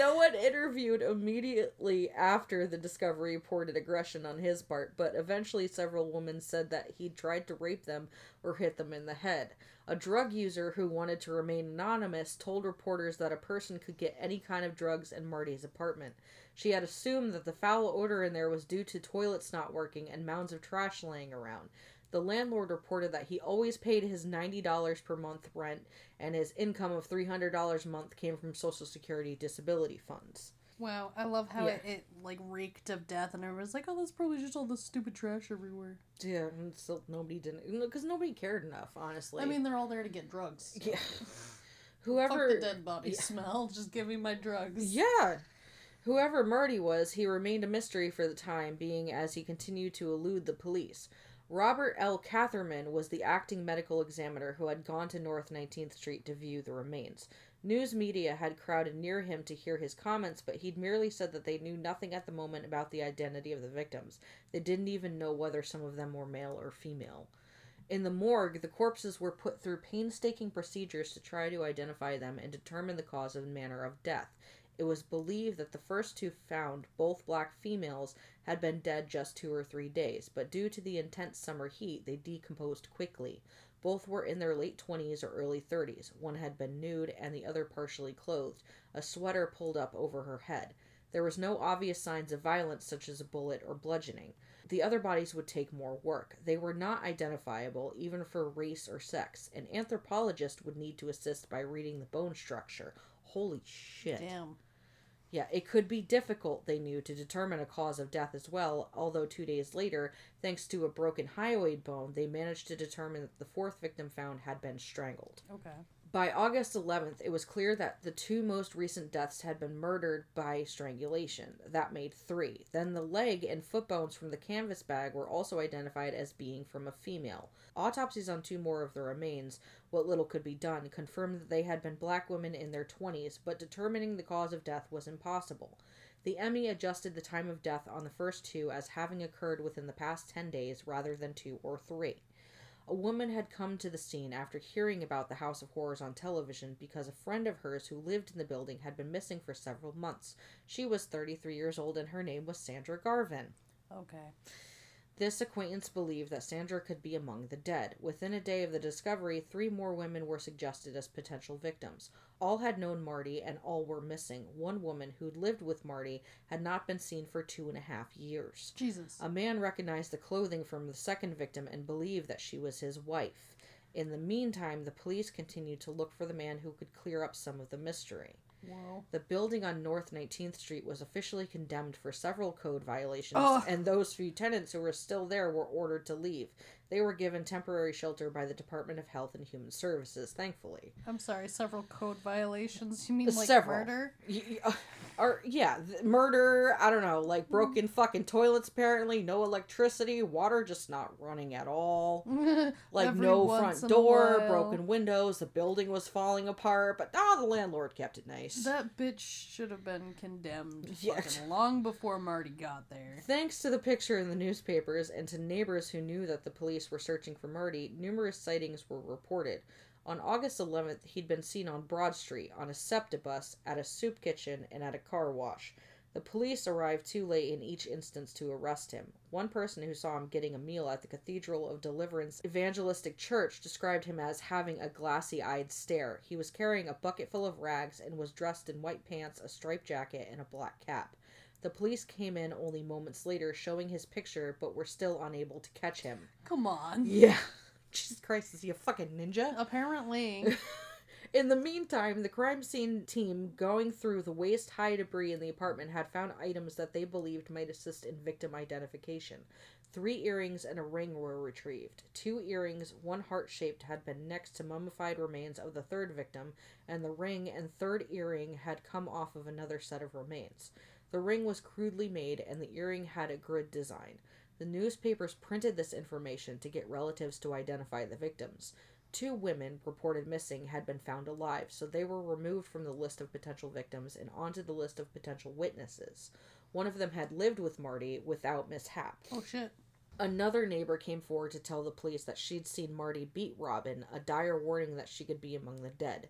No one interviewed immediately after the discovery reported aggression on his part, but eventually several women said that he tried to rape them or hit them in the head. A drug user who wanted to remain anonymous told reporters that a person could get any kind of drugs in Marty's apartment. She had assumed that the foul odor in there was due to toilets not working and mounds of trash laying around. The landlord reported that he always paid his ninety dollars per month rent, and his income of three hundred dollars a month came from Social Security disability funds. Wow, I love how Yeah. it, it, like, reeked of death, and everyone's like, oh, that's probably just all the stupid trash everywhere. Yeah, and still nobody didn't, because nobody cared enough, honestly. I mean, they're all there to get drugs. Yeah. Whoever... Fuck the dead body yeah. smell, just give me my drugs. Yeah. Whoever Marty was, he remained a mystery for the time being as he continued to elude the police. Robert L. Catherman was the acting medical examiner who had gone to North nineteenth Street to view the remains. News media had crowded near him to hear his comments, but he'd merely said that they knew nothing at the moment about the identity of the victims. They didn't even know whether some of them were male or female. In the morgue, the corpses were put through painstaking procedures to try to identify them and determine the cause and manner of death. It was believed that the first two found, both black females, had been dead just two or three days, but due to the intense summer heat, they decomposed quickly. Both were in their late twenties or early thirties. One had been nude and the other partially clothed, a sweater pulled up over her head. There was no obvious signs of violence such as a bullet or bludgeoning. The other bodies would take more work. They were not identifiable, even for race or sex. An anthropologist would need to assist by reading the bone structure. Holy shit. Damn. Yeah, it could be difficult, they knew, to determine a cause of death as well, although two days later, thanks to a broken hyoid bone, they managed to determine that the fourth victim found had been strangled. Okay. By August eleventh, it was clear that the two most recent deaths had been murdered by strangulation. That made three. Then the leg and foot bones from the canvas bag were also identified as being from a female. Autopsies on two more of the remains, what little could be done, confirmed that they had been black women in their twenties, but determining the cause of death was impossible. The M E adjusted the time of death on the first two as having occurred within the past ten days rather than two or three. A woman had come to the scene after hearing about the House of Horrors on television because a friend of hers who lived in the building had been missing for several months. She was thirty-three years old and her name was Sandra Garvin. Okay. This acquaintance believed that Sandra could be among the dead. Within a day of the discovery, three more women were suggested as potential victims. All had known Marty, and all were missing. One woman who'd lived with Marty had not been seen for two and a half years. Jesus. A man recognized the clothing from the second victim and believed that she was his wife. In the meantime, the police continued to look for the man who could clear up some of the mystery. Whoa. The building on North nineteenth Street was officially condemned for several code violations, Oh. and those few tenants who were still there were ordered to leave. They were given temporary shelter by the Department of Health and Human Services, thankfully. I'm sorry, several code violations? You mean like Several. murder? Y- y- uh, or, yeah, th- murder, I don't know, like broken fucking toilets apparently, no electricity, water just not running at all. Like Every no once front in a door, while. broken windows, the building was falling apart, but oh, the landlord kept it nice. That bitch should have been condemned Yeah. fucking long before Marty got there. Thanks to the picture in the newspapers and to neighbors who knew that the police were searching for Marty, numerous sightings were reported. On August eleventh, he'd been seen on Broad Street, on a SEPTA bus, at a soup kitchen, and at a car wash. The police arrived too late in each instance to arrest him. One person who saw him getting a meal at the Cathedral of Deliverance Evangelistic Church described him as having a glassy-eyed stare. He was carrying a bucket full of rags and was dressed in white pants, a striped jacket, and a black cap. The police came in only moments later, showing his picture, but were still unable to catch him. Come on. Yeah. Jesus Christ, is he a fucking ninja? Apparently. In the meantime, the crime scene team going through the waist-high debris in the apartment had found items that they believed might assist in victim identification. Three earrings and a ring were retrieved. Two earrings, one heart-shaped, had been next to mummified remains of the third victim, and the ring and third earring had come off of another set of remains. The ring was crudely made, and the earring had a grid design. The newspapers printed this information to get relatives to identify the victims. Two women, reported missing, had been found alive, so they were removed from the list of potential victims and onto the list of potential witnesses. One of them had lived with Marty without mishap. Oh shit. Another neighbor came forward to tell the police that she'd seen Marty beat Robin, a dire warning that she could be among the dead.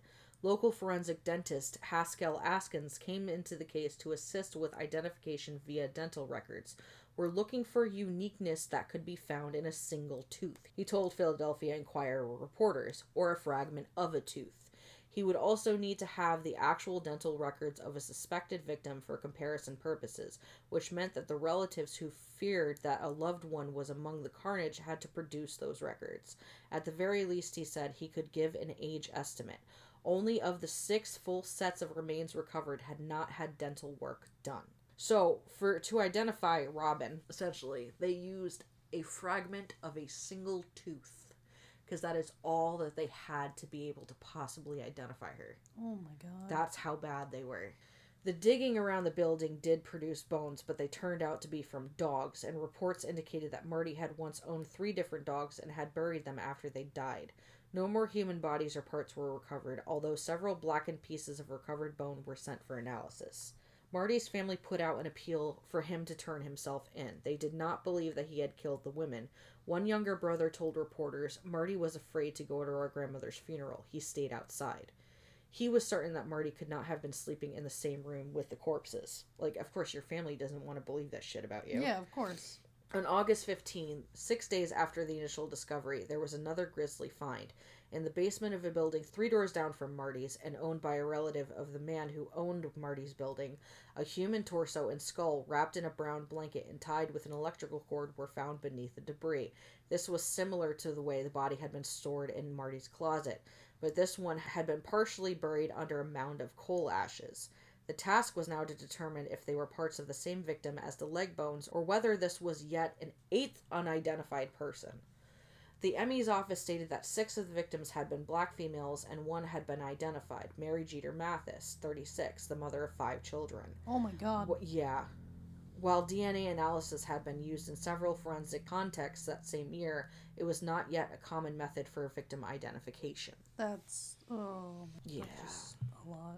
Local forensic dentist Haskell Askins came into the case to assist with identification via dental records. We're looking for uniqueness that could be found in a single tooth, he told Philadelphia Inquirer reporters, or a fragment of a tooth. He would also need to have the actual dental records of a suspected victim for comparison purposes, which meant that the relatives who feared that a loved one was among the carnage had to produce those records. At the very least, he said, he could give an age estimate. Only of the six full sets of remains recovered had not had dental work done. So, for to identify Robin, essentially, they used a fragment of a single tooth, because that is all that they had to be able to possibly identify her. Oh my god. That's how bad they were. The digging around the building did produce bones, but they turned out to be from dogs, and reports indicated that Marty had once owned three different dogs and had buried them after they died. No more human bodies or parts were recovered, although several blackened pieces of recovered bone were sent for analysis. Marty's family put out an appeal for him to turn himself in. They did not believe that he had killed the women. One younger brother told reporters, Marty was afraid to go to our grandmother's funeral. He stayed outside. He was certain that Marty could not have been sleeping in the same room with the corpses. Like, of course, your family doesn't want to believe that shit about you. Yeah, of course. On August fifteenth, six days after the initial discovery, there was another grisly find. In the basement of a building three doors down from Marty's and owned by a relative of the man who owned Marty's building, a human torso and skull wrapped in a brown blanket and tied with an electrical cord were found beneath the debris. This was similar to the way the body had been stored in Marty's closet, but this one had been partially buried under a mound of coal ashes. The task was now to determine if they were parts of the same victim as the leg bones, or whether this was yet an eighth unidentified person. The M E's office stated that six of the victims had been black females and one had been identified, Mary Jeter Mathis, thirty-six, the mother of five children. Oh my god. Well, yeah. While D N A analysis had been used in several forensic contexts that same year, it was not yet a common method for victim identification. That's, oh, Yeah. that's just a lot.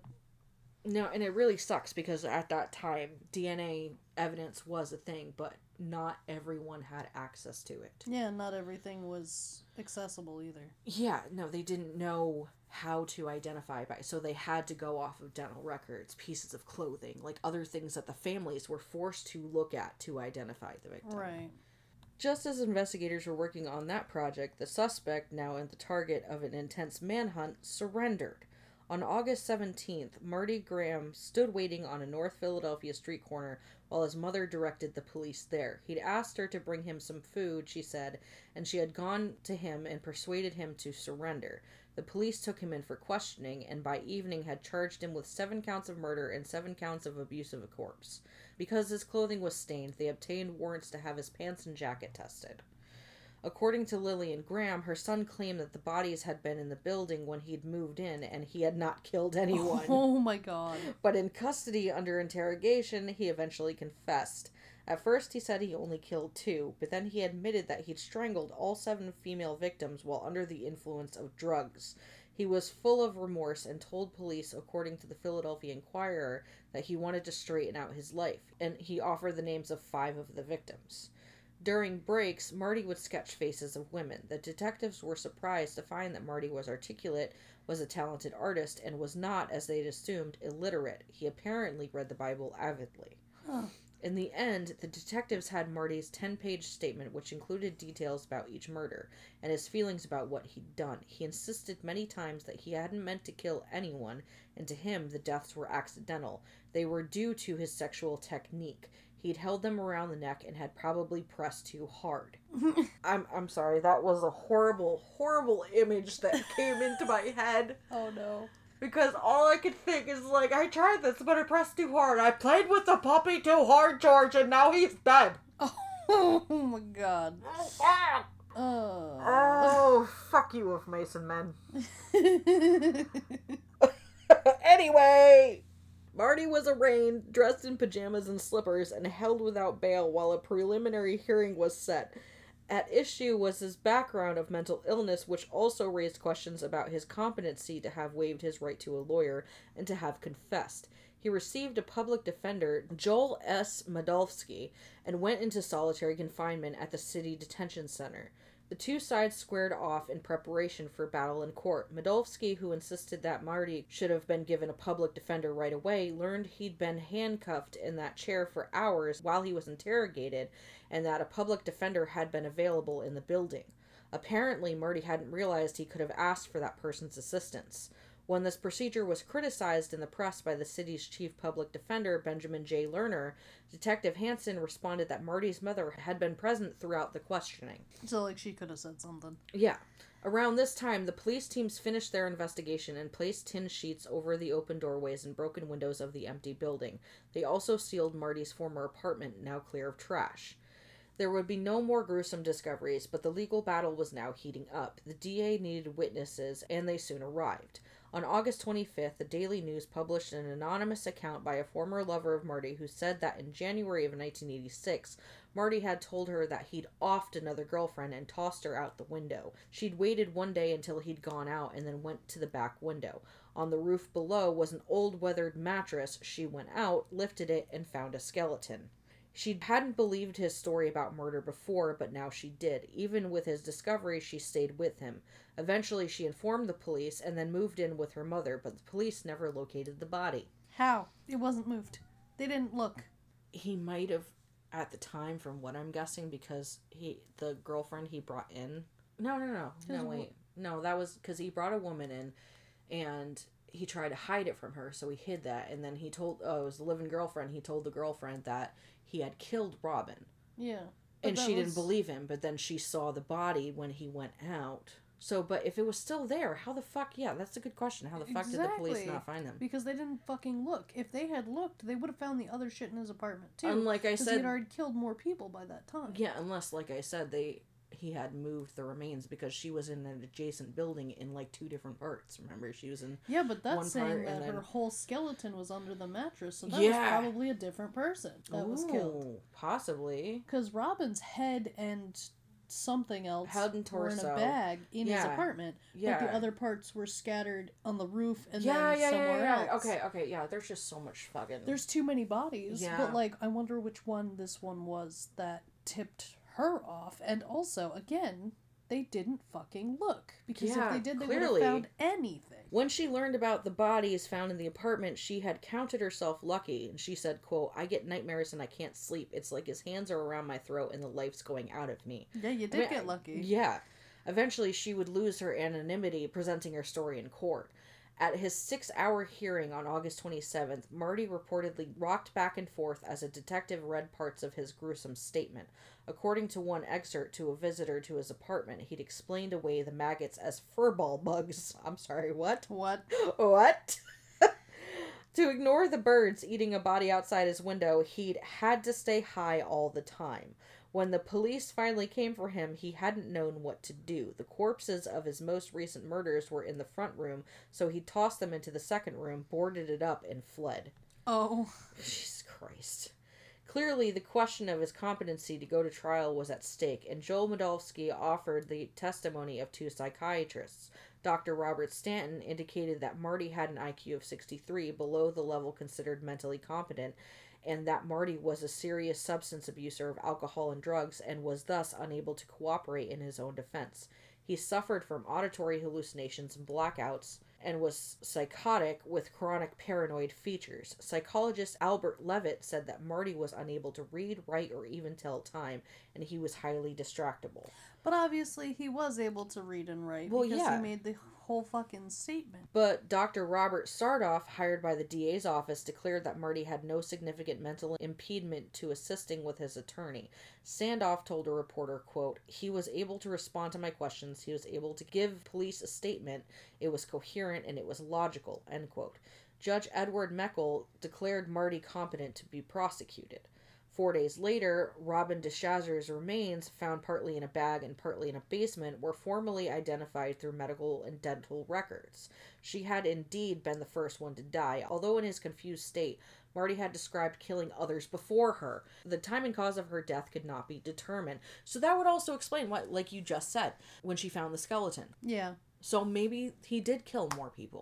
No, and it really sucks because at that time, D N A evidence was a thing, but not everyone had access to it. Yeah, not everything was accessible either. Yeah, no, they didn't know how to identify by, so they had to go off of dental records, pieces of clothing, like other things that the families were forced to look at to identify the victim. Right. Just as investigators were working on that project, the suspect, now the target of an intense manhunt, surrendered. On August seventeenth, Marty Graham stood waiting on a North Philadelphia street corner while his mother directed the police there. He'd asked her to bring him some food, she said, and she had gone to him and persuaded him to surrender. The police took him in for questioning, and by evening had charged him with seven counts of murder and seven counts of abuse of a corpse. Because his clothing was stained, they obtained warrants to have his pants and jacket tested. According to Lillian Graham, her son claimed that the bodies had been in the building when he'd moved in and he had not killed anyone. Oh my god. But in custody under interrogation, he eventually confessed. At first he said he only killed two, but then he admitted that he'd strangled all seven female victims while under the influence of drugs. He was full of remorse and told police, according to the Philadelphia Inquirer, that he wanted to straighten out his life, and he offered the names of five of the victims. During breaks, Marty would sketch faces of women. The detectives were surprised to find that Marty was articulate, was a talented artist, and was not, as they'd assumed, illiterate. He apparently read the Bible avidly. Huh. In the end, the detectives had Marty's ten-page statement, which included details about each murder, and his feelings about what he'd done. He insisted many times that he hadn't meant to kill anyone, and to him the deaths were accidental. They were due to his sexual technique. He'd held them around the neck and had probably pressed too hard. I'm I'm sorry, that was a horrible, horrible image that came into my head. Oh no. Because all I could think is, like, I tried this, but I pressed too hard. I played with the puppy too hard, George, and now he's dead. Oh, oh my god. Oh, Oh. oh fuck you with Mason Men. Anyway, Marty was arraigned, dressed in pajamas and slippers, and held without bail while a preliminary hearing was set. At issue was his background of mental illness, which also raised questions about his competency to have waived his right to a lawyer and to have confessed. He received a public defender, Joel S. Madolfsky, and went into solitary confinement at the city detention center. The The two sides squared off in preparation for battle in court. Modolsky, who insisted that Marty should have been given a public defender right away, learned he'd been handcuffed in that chair for hours while he was interrogated, and that a public defender had been available in the building. Apparently, Marty hadn't realized he could have asked for that person's assistance. When this procedure was criticized in the press by the city's chief public defender, Benjamin J. Lerner, Detective Hansen responded that Marty's mother had been present throughout the questioning. So, like, she could have said something. Yeah. Around this time, the police teams finished their investigation and placed tin sheets over the open doorways and broken windows of the empty building. They also sealed Marty's former apartment, now clear of trash. There would be no more gruesome discoveries, but the legal battle was now heating up. The D A needed witnesses, and they soon arrived. On August twenty-fifth, the Daily News published an anonymous account by a former lover of Marty who said that in January of nineteen eighty-six, Marty had told her that he'd offed another girlfriend and tossed her out the window. She'd waited one day until he'd gone out and then went to the back window. On the roof below was an old weathered mattress. She went out, lifted it, and found a skeleton. She hadn't believed his story about murder before, but now she did. Even with his discovery, she stayed with him. Eventually, she informed the police and then moved in with her mother, but the police never located the body. How? It wasn't moved. They didn't look. He might have, at the time, from what I'm guessing, because he the girlfriend he brought in... No, no, no. No, no wait. No, that was because he brought a woman in, and he tried to hide it from her, so he hid that, and then he told... Oh, it was the living girlfriend. He told the girlfriend that he had killed Robin. Yeah. And she was... didn't believe him, but then she saw the body when he went out. So, but if it was still there, how the fuck... Yeah, that's a good question. How the fuck exactly. did the police not find them? Because they didn't fucking look. If they had looked, they would have found the other shit in his apartment, too. And like I said... Because he had already killed more people by that time. Yeah, unless, like I said, they... he had moved the remains because she was in an adjacent building in like two different parts. Remember, she was in yeah, but that's one saying part that and her then... whole skeleton was under the mattress, so that yeah. was probably a different person that Ooh, was killed. Possibly. Because Robin's head and something else head and torso were in a bag in yeah. his apartment, yeah. but the other parts were scattered on the roof and yeah, then yeah, somewhere yeah, yeah. else. Okay, okay, yeah. There's just so much fucking. There's too many bodies. Yeah. But like, I wonder which one this one was that tipped her off, and also again. They didn't fucking look. Because yeah, if they did, they clearly. would have found anything. When she learned about the bodies found in the apartment, she had counted herself lucky. And she said, quote, "I get nightmares and I can't sleep. It's like his hands are around my throat and the life's going out of me." Yeah, you did I mean, get lucky. Yeah. Eventually, she would lose her anonymity presenting her story in court. At his six-hour hearing on August twenty-seventh, Marty reportedly rocked back and forth as a detective read parts of his gruesome statement. According to one excerpt to a visitor to his apartment, he'd explained away the maggots as furball bugs. I'm sorry, what? What? What? To ignore the birds eating a body outside his window, he'd had to stay high all the time. When the police finally came for him, he hadn't known what to do. The corpses of his most recent murders were in the front room, so he tossed them into the second room, boarded it up, and fled. Oh. Jesus Christ. Clearly, the question of his competency to go to trial was at stake, and Joel Modolsky offered the testimony of two psychiatrists. Doctor Robert Stanton indicated that Marty had an I Q of sixty-three, below the level considered mentally competent, and that Marty was a serious substance abuser of alcohol and drugs and was thus unable to cooperate in his own defense. He suffered from auditory hallucinations and blackouts and was psychotic with chronic paranoid features. Psychologist Albert Levitt said that Marty was unable to read, write, or even tell time, and he was highly distractible. But obviously he was able to read and write well, because yeah. he made the whole fucking statement. But Doctor Robert Sardoff, hired by the D A's office, declared that Marty had no significant mental impediment to assisting with his attorney. Sandoff told a reporter, quote, "He was able to respond to my questions. He was able to give police a statement. It was coherent and it was logical," end quote. Judge Edward Meckel declared Marty competent to be prosecuted. Four days later, Robin DeShazer's remains, found partly in a bag and partly in a basement, were formally identified through medical and dental records. She had indeed been the first one to die, although in his confused state, Marty had described killing others before her. The time and cause of her death could not be determined. So that would also explain what, like you just said, when she found the skeleton. Yeah. So maybe he did kill more people.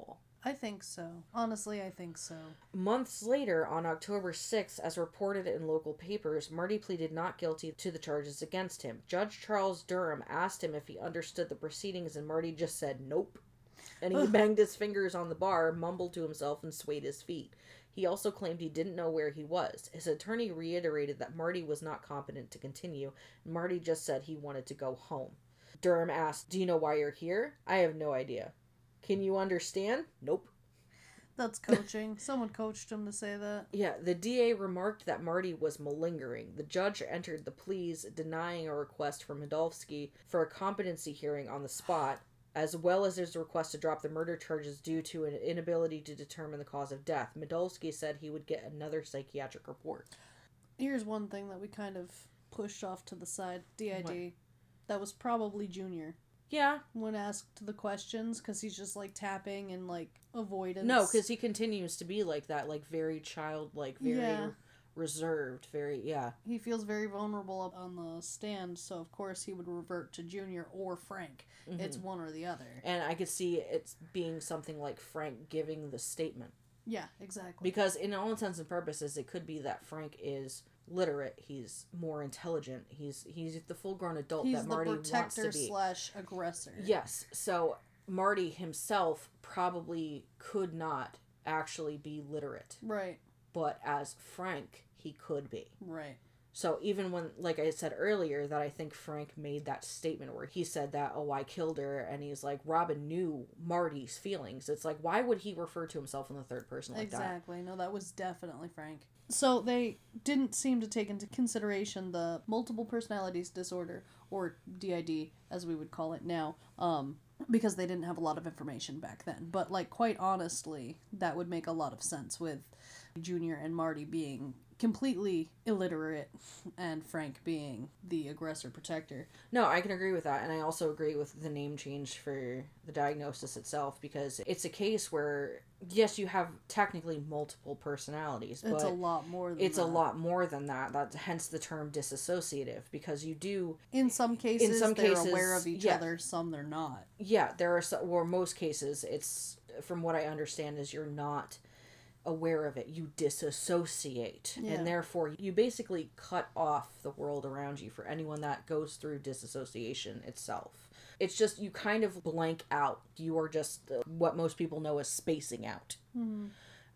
I think so. Honestly, I think so. Months later, on October sixth, as reported in local papers, Marty pleaded not guilty to the charges against him. Judge Charles Durham asked him if he understood the proceedings, and Marty just said nope. And he banged his fingers on the bar, mumbled to himself, and swayed his feet. He also claimed he didn't know where he was. His attorney reiterated that Marty was not competent to continue, and Marty just said he wanted to go home. Durham asked, "Do you know why you're here?" "I have no idea." "Can you understand?" "Nope." That's coaching. Someone coached him to say that. Yeah, the D A remarked that Marty was malingering. The judge entered the pleas, denying a request from Hodolsky for a competency hearing on the spot, as well as his request to drop the murder charges due to an inability to determine the cause of death. Modolsky said he would get another psychiatric report. Here's one thing that we kind of pushed off to the side. D I D. What? That was probably Junior. Yeah. When asked the questions, because he's just, like, tapping and, like, avoidance. No, because he continues to be like that, like, very childlike, very yeah. reserved, very, yeah. He feels very vulnerable on the stand, so of course he would revert to Junior or Frank. Mm-hmm. It's one or the other. And I could see it being something like Frank giving the statement. Yeah, exactly. Because in all intents and purposes, it could be that Frank is literate, he's more intelligent, he's he's the full-grown adult he's that Marty wants to be. He's the protector slash aggressor. Yes, so Marty himself probably could not actually be literate. Right. But as Frank, he could be. Right. So even when, like I said earlier, that I think Frank made that statement where he said that, "Oh, I killed her," and he's like, Robin knew Marty's feelings. It's like, why would he refer to himself in the third person like exactly. that? Exactly. No, that was definitely Frank. So they didn't seem to take into consideration the multiple personalities disorder, or D I D, as we would call it now, um, because they didn't have a lot of information back then. But, like, quite honestly, that would make a lot of sense with Junior and Marty being completely illiterate and Frank being the aggressor protector. No, I can agree with that, and I also agree with the name change for the diagnosis itself, because it's a case where, yes, you have technically multiple personalities, but it's a lot more than it's that. a lot more than that. That's hence the term disassociative, because you do in some cases in some they're cases, aware of each yeah. other, some they're not. Yeah, there are some, or most cases, it's, from what I understand, is you're not aware of it, you disassociate, yeah. and therefore you basically cut off the world around you for anyone that goes through disassociation itself. It's just, you kind of blank out. You are just uh, what most people know as spacing out. Mm-hmm.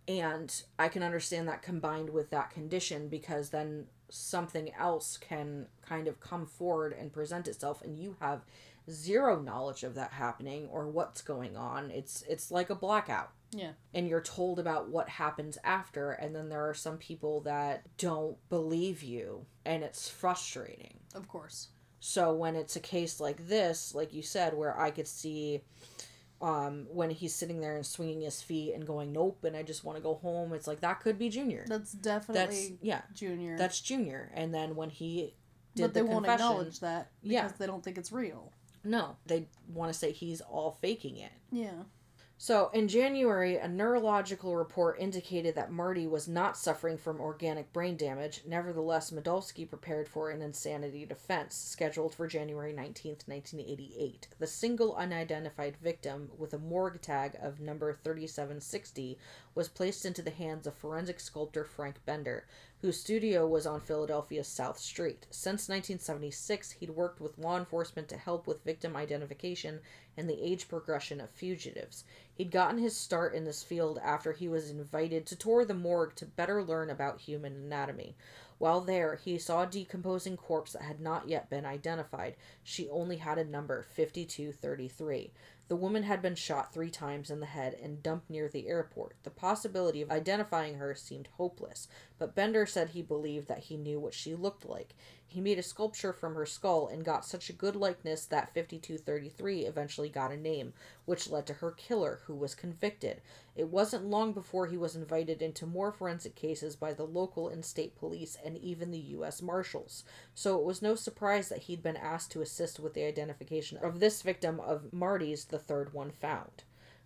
And I can understand that combined with that condition, because then something else can kind of come forward and present itself, and you have zero knowledge of that happening or what's going on. It's it's like a blackout. Yeah. And you're told about what happens after, and then there are some people that don't believe you, and it's frustrating. Of course. So when it's a case like this, like you said, where I could see um, when he's sitting there and swinging his feet and going, nope, and I just want to go home, it's like, that could be Junior. That's definitely That's, yeah, Junior. That's Junior. And then when he did but the they won't confession, acknowledge that because yeah. they don't think it's real. No, they want to say he's all faking it. Yeah. So, in January, a neurological report indicated that Marty was not suffering from organic brain damage. Nevertheless, Modolsky prepared for an insanity defense, scheduled for January nineteenth, nineteen eighty-eight. The single unidentified victim, with a morgue tag of number thirty-seven sixty, was placed into the hands of forensic sculptor Frank Bender, whose studio was on Philadelphia's South Street. Since nineteen seventy-six, he'd worked with law enforcement to help with victim identification and the age progression of fugitives. He'd gotten his start in this field after he was invited to tour the morgue to better learn about human anatomy. While there, he saw a decomposing corpse that had not yet been identified. She only had a number, fifty-two thirty-three. The woman had been shot three times in the head and dumped near the airport. The possibility of identifying her seemed hopeless, but Bender said he believed that he knew what she looked like. He made a sculpture from her skull and got such a good likeness that fifty-two thirty-three eventually got a name, which led to her killer, who was convicted. It wasn't long before he was invited into more forensic cases by the local and state police and even the U S Marshals. So it was no surprise that he'd been asked to assist with the identification of this victim of Marty's, the third one found.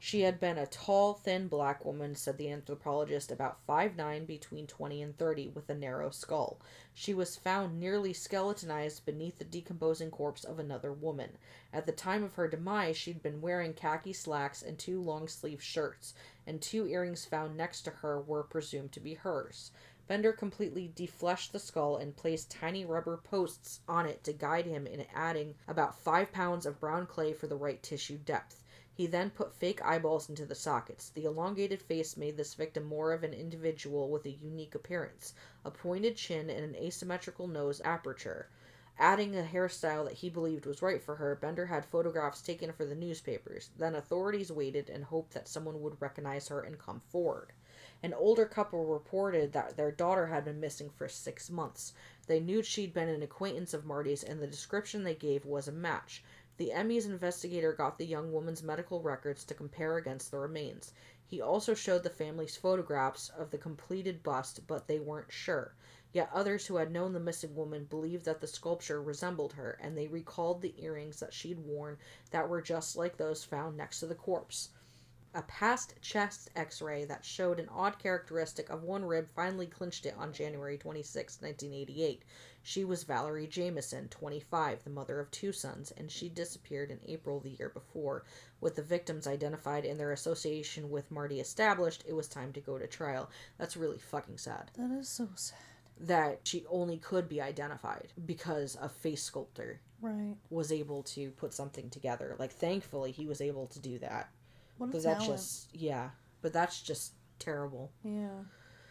She had been a tall, thin black woman, said the anthropologist, about five nine, between twenty and thirty, with a narrow skull. She was found nearly skeletonized beneath the decomposing corpse of another woman. At the time of her demise, she'd been wearing khaki slacks and two long-sleeve shirts, and two earrings found next to her were presumed to be hers. Bender completely defleshed the skull and placed tiny rubber posts on it to guide him in adding about five pounds of brown clay for the right tissue depth. He then put fake eyeballs into the sockets. The elongated face made this victim more of an individual with a unique appearance, a pointed chin and an asymmetrical nose aperture. Adding a hairstyle that he believed was right for her, Bender had photographs taken for the newspapers. Then authorities waited and hoped that someone would recognize her and come forward. An older couple reported that their daughter had been missing for six months. They knew she'd been an acquaintance of Marty's, and the description they gave was a match. The M E's investigator got the young woman's medical records to compare against the remains. He also showed the family's photographs of the completed bust, but they weren't sure. Yet others who had known the missing woman believed that the sculpture resembled her, and they recalled the earrings that she'd worn that were just like those found next to the corpse. A past chest x-ray that showed an odd characteristic of one rib finally clinched it on January twenty-sixth, nineteen eighty-eight. She was Valerie Jamison, twenty-five, the mother of two sons, and she disappeared in April the year before. With the victims identified and their association with Marty established, it was time to go to trial. That's really fucking sad. That is so sad. That she only could be identified because a face sculptor right. was able to put something together. Like, thankfully, he was able to do that. What a but talent. that's just, yeah, but that's just terrible. Yeah.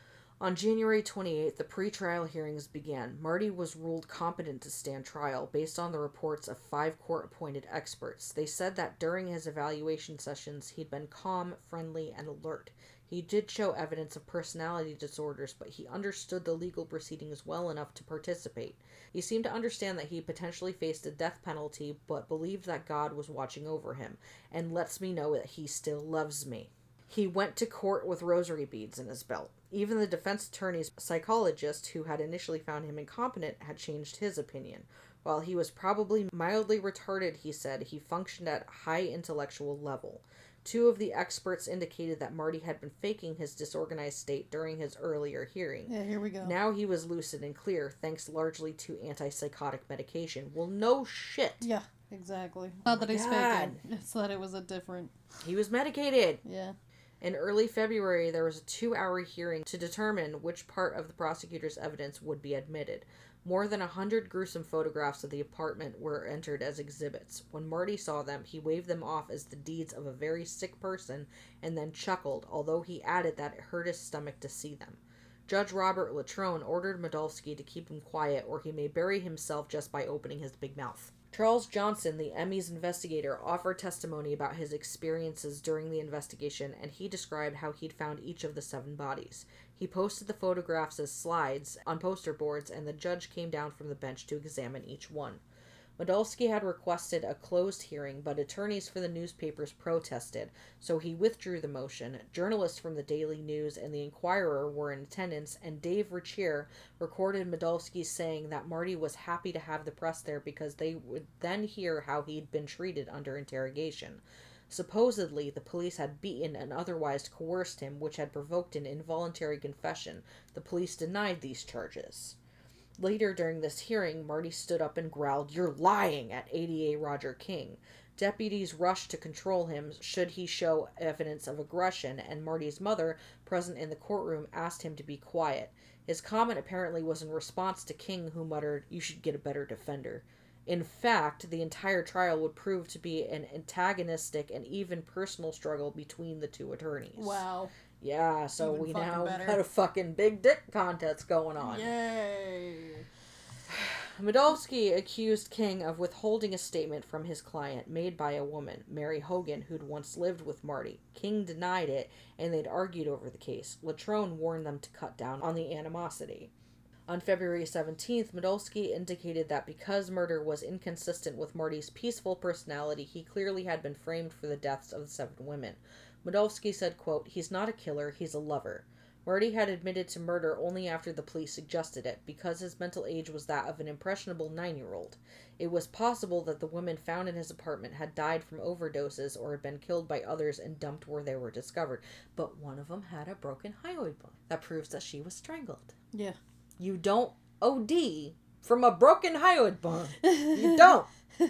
On January twenty-eighth, the pre-trial hearings began. Marty was ruled competent to stand trial based on the reports of five court-appointed experts. They said that during his evaluation sessions, he'd been calm, friendly, and alert. He did show evidence of personality disorders, but he understood the legal proceedings well enough to participate. He seemed to understand that he potentially faced a death penalty, but believed that God was watching over him, and lets me know that he still loves me. He went to court with rosary beads in his belt. Even the defense attorney's psychologist, who had initially found him incompetent, had changed his opinion. While he was probably mildly retarded, he said, he functioned at a high intellectual level. Two of the experts indicated that Marty had been faking his disorganized state during his earlier hearing. Yeah, here we go. Now he was lucid and clear, thanks largely to antipsychotic medication. Well, no shit. Yeah, exactly. Not that he's faking. It's that it was a different... He was medicated. Yeah. In early February, there was a two-hour hearing to determine which part of the prosecutor's evidence would be admitted. More than a hundred gruesome photographs of the apartment were entered as exhibits. When Marty saw them, he waved them off as the deeds of a very sick person and then chuckled, although he added that it hurt his stomach to see them. Judge Robert Latrone ordered Modolsky to keep him quiet or he may bury himself just by opening his big mouth. Charles Johnson, the M E's investigator, offered testimony about his experiences during the investigation, and he described how he'd found each of the seven bodies. He posted the photographs as slides on poster boards, and the judge came down from the bench to examine each one. Modolsky had requested a closed hearing, but attorneys for the newspapers protested, so he withdrew the motion. Journalists from the Daily News and the Inquirer were in attendance, and Dave Richier recorded Modolsky saying that Marty was happy to have the press there because they would then hear how he'd been treated under interrogation. Supposedly, the police had beaten and otherwise coerced him, which had provoked an involuntary confession. The police denied these charges. Later during this hearing, Marty stood up and growled, "You're lying," at A D A Roger King. Deputies rushed to control him should he show evidence of aggression, and Marty's mother, present in the courtroom, asked him to be quiet. His comment apparently was in response to King, who muttered, "You should get a better defender." In fact, the entire trial would prove to be an antagonistic and even personal struggle between the two attorneys. Wow. Yeah, so Even we fucking now better. got a fucking big dick contest going on. Yay! Modolsky accused King of withholding a statement from his client made by a woman, Mary Hogan, who'd once lived with Marty. King denied it, and they'd argued over the case. Latrone warned them to cut down on the animosity. On February seventeenth, Modolsky indicated that because murder was inconsistent with Marty's peaceful personality, he clearly had been framed for the deaths of the seven women. Modolsky said, quote, "He's not a killer, he's a lover." Marty had admitted to murder only after the police suggested it, because his mental age was that of an impressionable nine-year-old. It was possible that the women found in his apartment had died from overdoses or had been killed by others and dumped where they were discovered, but one of them had a broken hyoid bone. That proves that she was strangled. Yeah. You don't O D from a broken hyoid bone. You don't.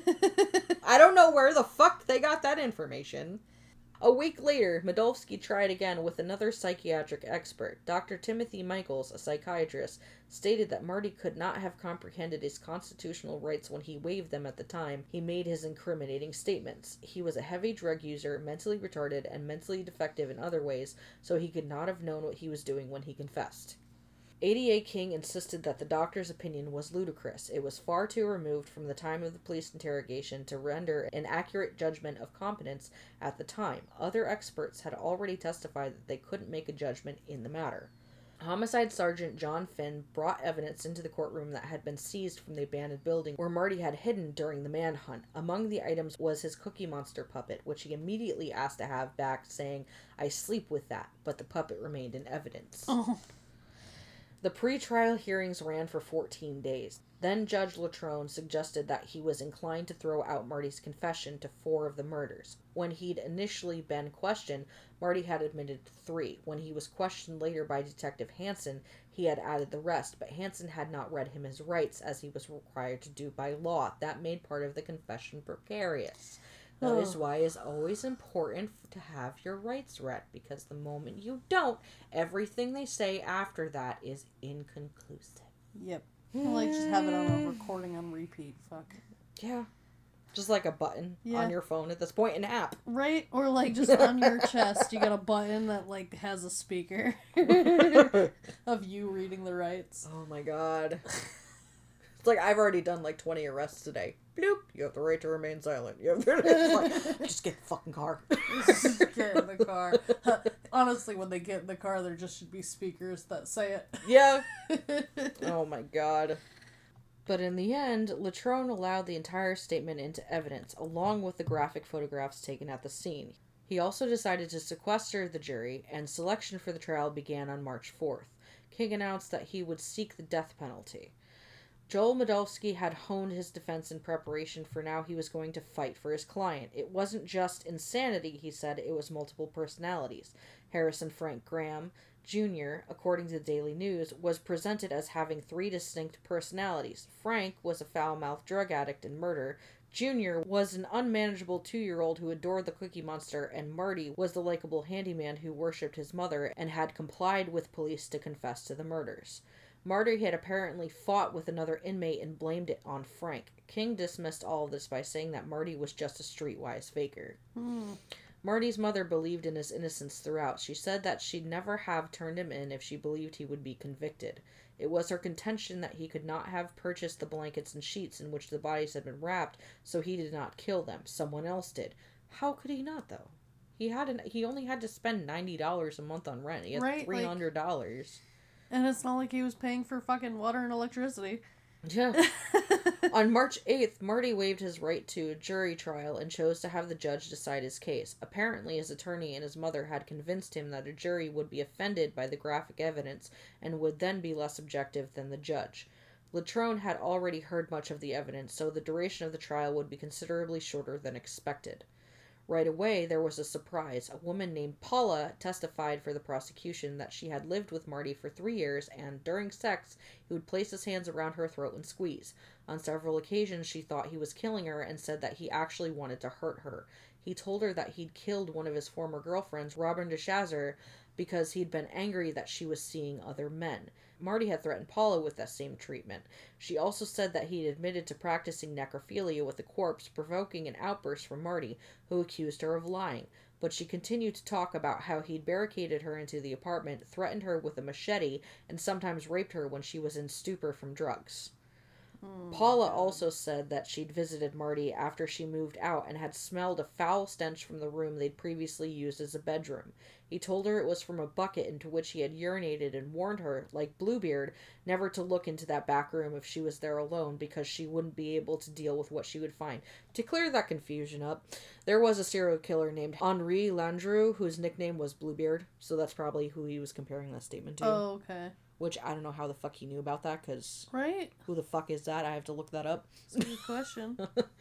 I don't know where the fuck they got that information. A week later, Meadowski tried again with another psychiatric expert. Doctor Timothy Michaels, a psychiatrist, stated that Marty could not have comprehended his constitutional rights when he waived them at the time he made his incriminating statements. He was a heavy drug user, mentally retarded, and mentally defective in other ways, so he could not have known what he was doing when he confessed. A D A King insisted that the doctor's opinion was ludicrous. It was far too removed from the time of the police interrogation to render an accurate judgment of competence at the time. Other experts had already testified that they couldn't make a judgment in the matter. Homicide Sergeant John Finn brought evidence into the courtroom that had been seized from the abandoned building where Marty had hidden during the manhunt. Among the items was his Cookie Monster puppet, which he immediately asked to have back, saying, "I sleep with that," but the puppet remained in evidence. Oh. The pre-trial hearings ran for fourteen days. Then Judge Latrone suggested that he was inclined to throw out Marty's confession to four of the murders. When he'd initially been questioned, Marty had admitted to three. When he was questioned later by Detective Hansen, he had added the rest, but Hansen had not read him his rights, as he was required to do by law. That made part of the confession precarious. That Oh. is why it's always important to have your rights read, because the moment you don't, everything they say after that is inconclusive. Yep. I like just have it on a recording on repeat. Fuck. Yeah. Just like a button Yeah. on your phone at this point, an app. Right? Or like just on your chest, you got a button that like has a speaker of you reading the rights. Oh my god. It's like, I've already done like twenty arrests today. Bloop. You have the right to remain silent. You have the like, just get in the fucking car. Just get in the car. Honestly, when they get in the car, there just should be speakers that say it. Yeah. Oh my god. But in the end, Latrone allowed the entire statement into evidence, along with the graphic photographs taken at the scene. He also decided to sequester the jury, and selection for the trial began on March fourth. King announced that he would seek the death penalty. Joel Meadowski had honed his defense in preparation for now he was going to fight for his client. It wasn't just insanity, he said, it was multiple personalities. Harrison Frank Graham, Junior, according to the Daily News, was presented as having three distinct personalities. Frank was a foul-mouthed drug addict and murderer. Junior was an unmanageable two-year-old who adored the Cookie Monster, and Marty was the likable handyman who worshipped his mother and had complied with police to confess to the murders. Marty had apparently fought with another inmate and blamed it on Frank. King dismissed all of this by saying that Marty was just a streetwise faker. Hmm. Marty's mother believed in his innocence throughout. She said that she'd never have turned him in if she believed he would be convicted. It was her contention that he could not have purchased the blankets and sheets in which the bodies had been wrapped, so he did not kill them. Someone else did. How could he not, though? He had an, he only had to spend ninety dollars a month on rent. He had Right, three hundred dollars. Like, and it's not like he was paying for fucking water and electricity. Yeah. On March eighth, Marty waived his right to a jury trial and chose to have the judge decide his case. Apparently, his attorney and his mother had convinced him that a jury would be offended by the graphic evidence and would then be less objective than the judge. Latrone had already heard much of the evidence, so the duration of the trial would be considerably shorter than expected. Right away, there was a surprise. A woman named Paula testified for the prosecution that she had lived with Marty for three years, and during sex, he would place his hands around her throat and squeeze. On several occasions, she thought he was killing her and said that he actually wanted to hurt her. He told her that he'd killed one of his former girlfriends, Robin DeShazer, because he'd been angry that she was seeing other men. Marty had threatened Paula with that same treatment. She also said that he'd admitted to practicing necrophilia with a corpse, provoking an outburst from Marty, who accused her of lying. But she continued to talk about how he'd barricaded her into the apartment, threatened her with a machete, and sometimes raped her when she was in stupor from drugs. Oh, Paula God. also said that she'd visited Marty after she moved out and had smelled a foul stench from the room they'd previously used as a bedroom. He told her it was from a bucket into which he had urinated and warned her, like Bluebeard, never to look into that back room if she was there alone because she wouldn't be able to deal with what she would find. To clear that confusion up, there was a serial killer named Henri Landru whose nickname was Bluebeard, so that's probably who he was comparing that statement to. Oh, okay. Which I don't know how the fuck he knew about that, because Right? who the fuck is that? I have to look that up. That's a good question.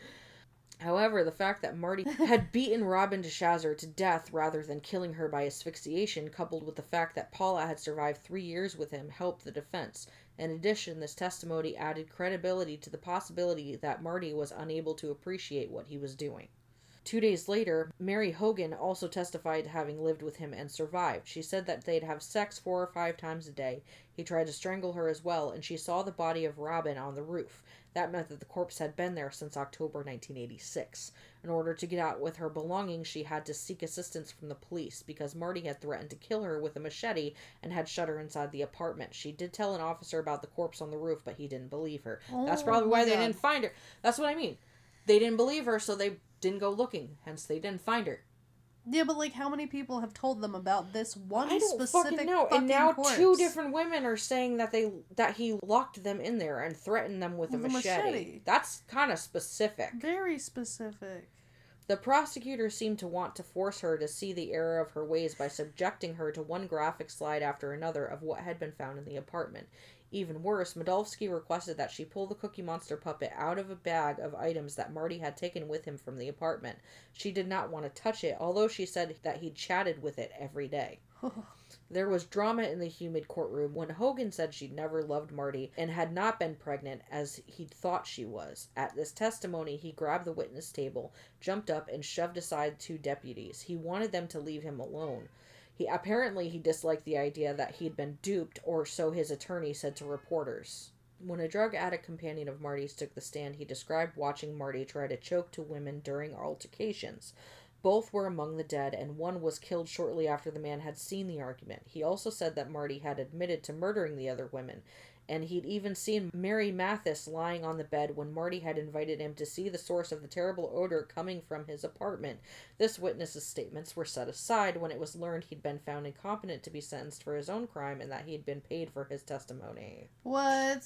However, the fact that Marty had beaten Robin DeShazer to death rather than killing her by asphyxiation, coupled with the fact that Paula had survived three years with him, helped the defense. In addition, this testimony added credibility to the possibility that Marty was unable to appreciate what he was doing. Two days later, Mary Hogan also testified to having lived with him and survived. She said that they'd have sex four or five times a day. He tried to strangle her as well, and she saw the body of Robin on the roof. That meant that the corpse had been there since October nineteen eighty-six. In order to get out with her belongings, she had to seek assistance from the police because Marty had threatened to kill her with a machete and had shut her inside the apartment. She did tell an officer about the corpse on the roof, but he didn't believe her. Oh, That's probably why my they God. didn't find her. That's what I mean. They didn't believe her, so they didn't go looking. Hence, they didn't find her. Yeah, but like, how many people have told them about this one I don't specific fucking know. fucking And now corpse? two different women are saying that they that he locked them in there and threatened them with, With a a machete. machete. That's kind of specific. Very specific. The prosecutor seemed to want to force her to see the error of her ways by subjecting her to one graphic slide after another of what had been found in the apartment. Even worse, Modolsky requested that she pull the Cookie Monster puppet out of a bag of items that Marty had taken with him from the apartment. She did not want to touch it, although she said that he chatted with it every day. There was drama in the humid courtroom when Hogan said she'd never loved Marty and had not been pregnant as he'd thought she was. At this testimony, he grabbed the witness table, jumped up, and shoved aside two deputies. He wanted them to leave him alone. He apparently he disliked the idea that he'd been duped, or so his attorney said to reporters. When a drug addict companion of Marty's took the stand, he described watching Marty try to choke two women during altercations. Both were among the dead, and one was killed shortly after the man had seen the argument. He also said that Marty had admitted to murdering the other women, and he'd even seen Mary Mathis lying on the bed when Marty had invited him to see the source of the terrible odor coming from his apartment. This witness's statements were set aside when it was learned he'd been found incompetent to be sentenced for his own crime and that he'd been paid for his testimony. What?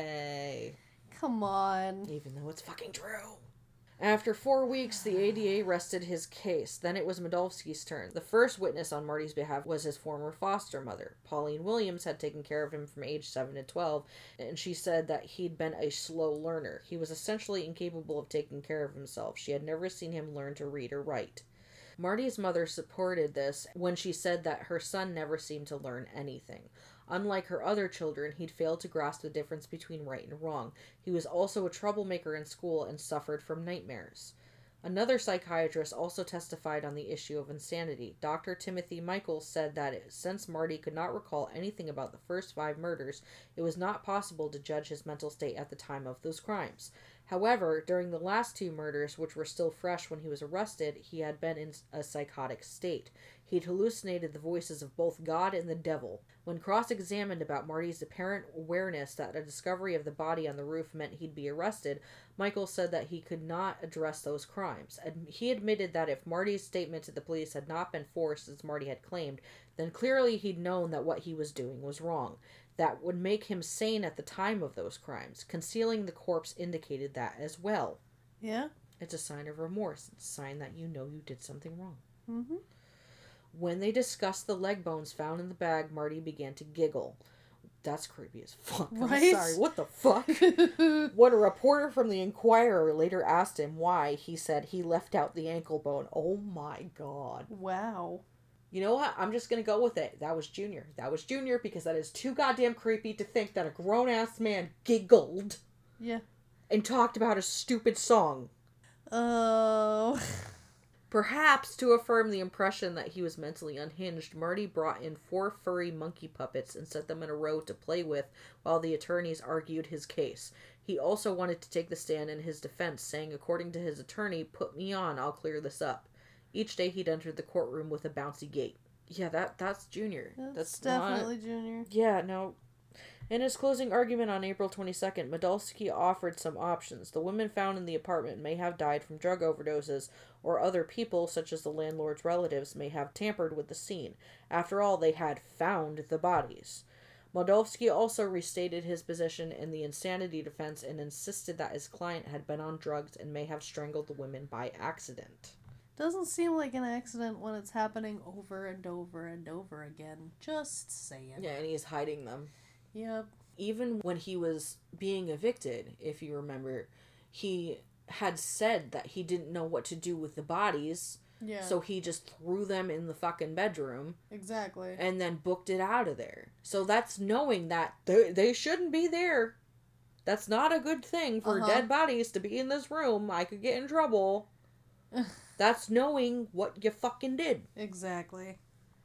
Yay. Come on. Even though it's fucking true. After four weeks, the A D A rested his case. Then it was Modolsky's turn. The first witness on Marty's behalf was his former foster mother. Pauline Williams had taken care of him from age seven to twelve, and she said that he'd been a slow learner. He was essentially incapable of taking care of himself. She had never seen him learn to read or write. Marty's mother supported this when she said that her son never seemed to learn anything. Unlike her other children, he'd failed to grasp the difference between right and wrong. He was also a troublemaker in school and suffered from nightmares. Another psychiatrist also testified on the issue of insanity. Doctor Timothy Michaels said that it, since Marty could not recall anything about the first five murders, it was not possible to judge his mental state at the time of those crimes. However, during the last two murders, which were still fresh when he was arrested, he had been in a psychotic state. He'd hallucinated the voices of both God and the devil. When cross-examined about Marty's apparent awareness that a discovery of the body on the roof meant he'd be arrested, Michael said that he could not address those crimes. He admitted that if Marty's statement to the police had not been forced, as Marty had claimed, then clearly he'd known that what he was doing was wrong. That would make him sane at the time of those crimes. Concealing the corpse indicated that as well. Yeah? It's a sign of remorse. It's a sign that you know you did something wrong. Mm-hmm. When they discussed the leg bones found in the bag, Marty began to giggle. That's creepy as fuck. Right? I'm sorry, what the fuck? When a reporter from the Inquirer later asked him why, he said he left out the ankle bone. Oh my god. Wow. You know what? I'm just gonna go with it. That was Junior. That was Junior because that is too goddamn creepy to think that a grown-ass man giggled Yeah. and talked about a stupid song. Oh. Perhaps to affirm the impression that he was mentally unhinged, Marty brought in four furry monkey puppets and set them in a row to play with while the attorneys argued his case. He also wanted to take the stand in his defense, saying, according to his attorney, "Put me on, I'll clear this up." Each day he'd entered the courtroom with a bouncy gait. Yeah, that that's Junior. That's, That's definitely not... Junior. Yeah, no. In his closing argument on April twenty-second, Modolsky offered some options. The women found in the apartment may have died from drug overdoses, or other people, such as the landlord's relatives, may have tampered with the scene. After all, they had found the bodies. Modolsky also restated his position in the insanity defense and insisted that his client had been on drugs and may have strangled the women by accident. Doesn't seem like an accident when it's happening over and over and over again. Just saying. Yeah, and he's hiding them. Yep. Even when he was being evicted, if you remember, he had said that he didn't know what to do with the bodies. Yeah. So he just threw them in the fucking bedroom. Exactly. And then booked it out of there. So that's knowing that they, they shouldn't be there. That's not a good thing for uh-huh. dead bodies to be in this room. I could get in trouble. That's knowing what you fucking did. Exactly.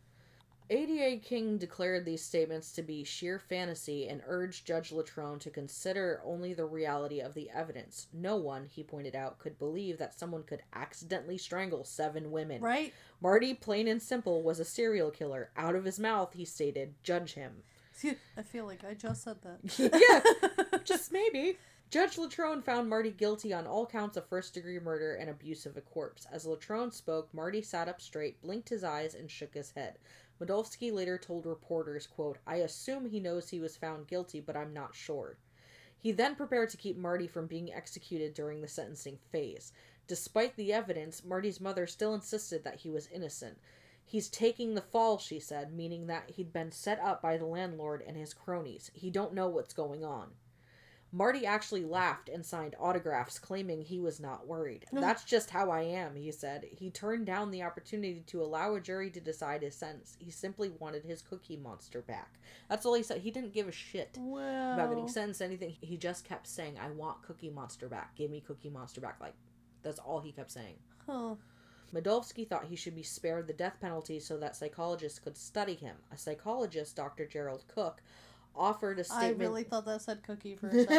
A D A King declared these statements to be sheer fantasy and urged Judge Latrone to consider only the reality of the evidence. No one, he pointed out, could believe that someone could accidentally strangle seven women. Right? Marty, plain and simple, was a serial killer. Out of his mouth, he stated, judge him. I feel like I just said that. Yeah, just maybe. Judge Latrone found Marty guilty on all counts of first-degree murder and abuse of a corpse. As Latrone spoke, Marty sat up straight, blinked his eyes, and shook his head. Modolsky later told reporters, quote, I assume he knows he was found guilty, but I'm not sure. He then prepared to keep Marty from being executed during the sentencing phase. Despite the evidence, Marty's mother still insisted that he was innocent. He's taking the fall, she said, meaning that he'd been set up by the landlord and his cronies. He don't know what's going on. Marty actually laughed and signed autographs, claiming he was not worried. That's just how I am, he said. He turned down the opportunity to allow a jury to decide his sentence. He simply wanted his Cookie Monster back. That's all he said. He didn't give a shit wow. about getting sentenced, anything. He just kept saying, I want Cookie Monster back. Give me Cookie Monster back. Like, that's all he kept saying. Huh. Modolsky thought he should be spared the death penalty so that psychologists could study him. A psychologist, Doctor Gerald Cook, offered a statement... I really thought that said cookie for a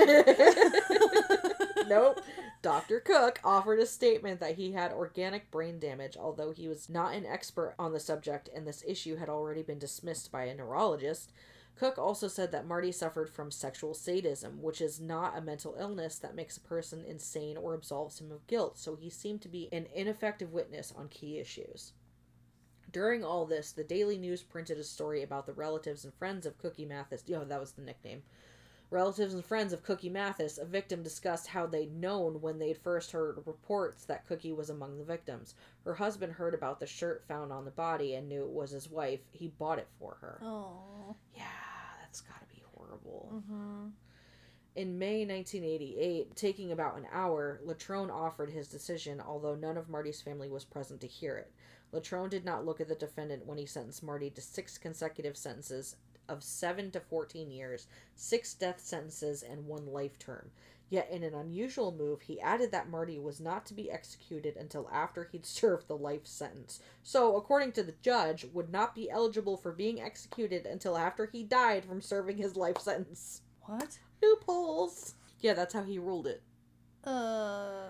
second. Nope. Doctor Cook offered a statement that he had organic brain damage, although he was not an expert on the subject and this issue had already been dismissed by a neurologist. Cook also said that Marty suffered from sexual sadism, which is not a mental illness that makes a person insane or absolves him of guilt, so he seemed to be an ineffective witness on key issues. During all this, the Daily News printed a story about the relatives and friends of Cookie Mathis. Oh, that was the nickname. Relatives and friends of Cookie Mathis, a victim, discussed how they'd known when they'd first heard reports that Cookie was among the victims. Her husband heard about the shirt found on the body and knew it was his wife. He bought it for her. Oh. Yeah, that's gotta be horrible. Mm-hmm. In May nineteen eighty-eight, taking about an hour, Latrone offered his decision, although none of Marty's family was present to hear it. Latrone did not look at the defendant when he sentenced Marty to six consecutive sentences of seven to fourteen years, six death sentences, and one life term. Yet, in an unusual move, he added that Marty was not to be executed until after he'd served the life sentence. So, according to the judge, would not be eligible for being executed until after he died from serving his life sentence. What? Loopholes! Yeah, that's how he ruled it. Uh...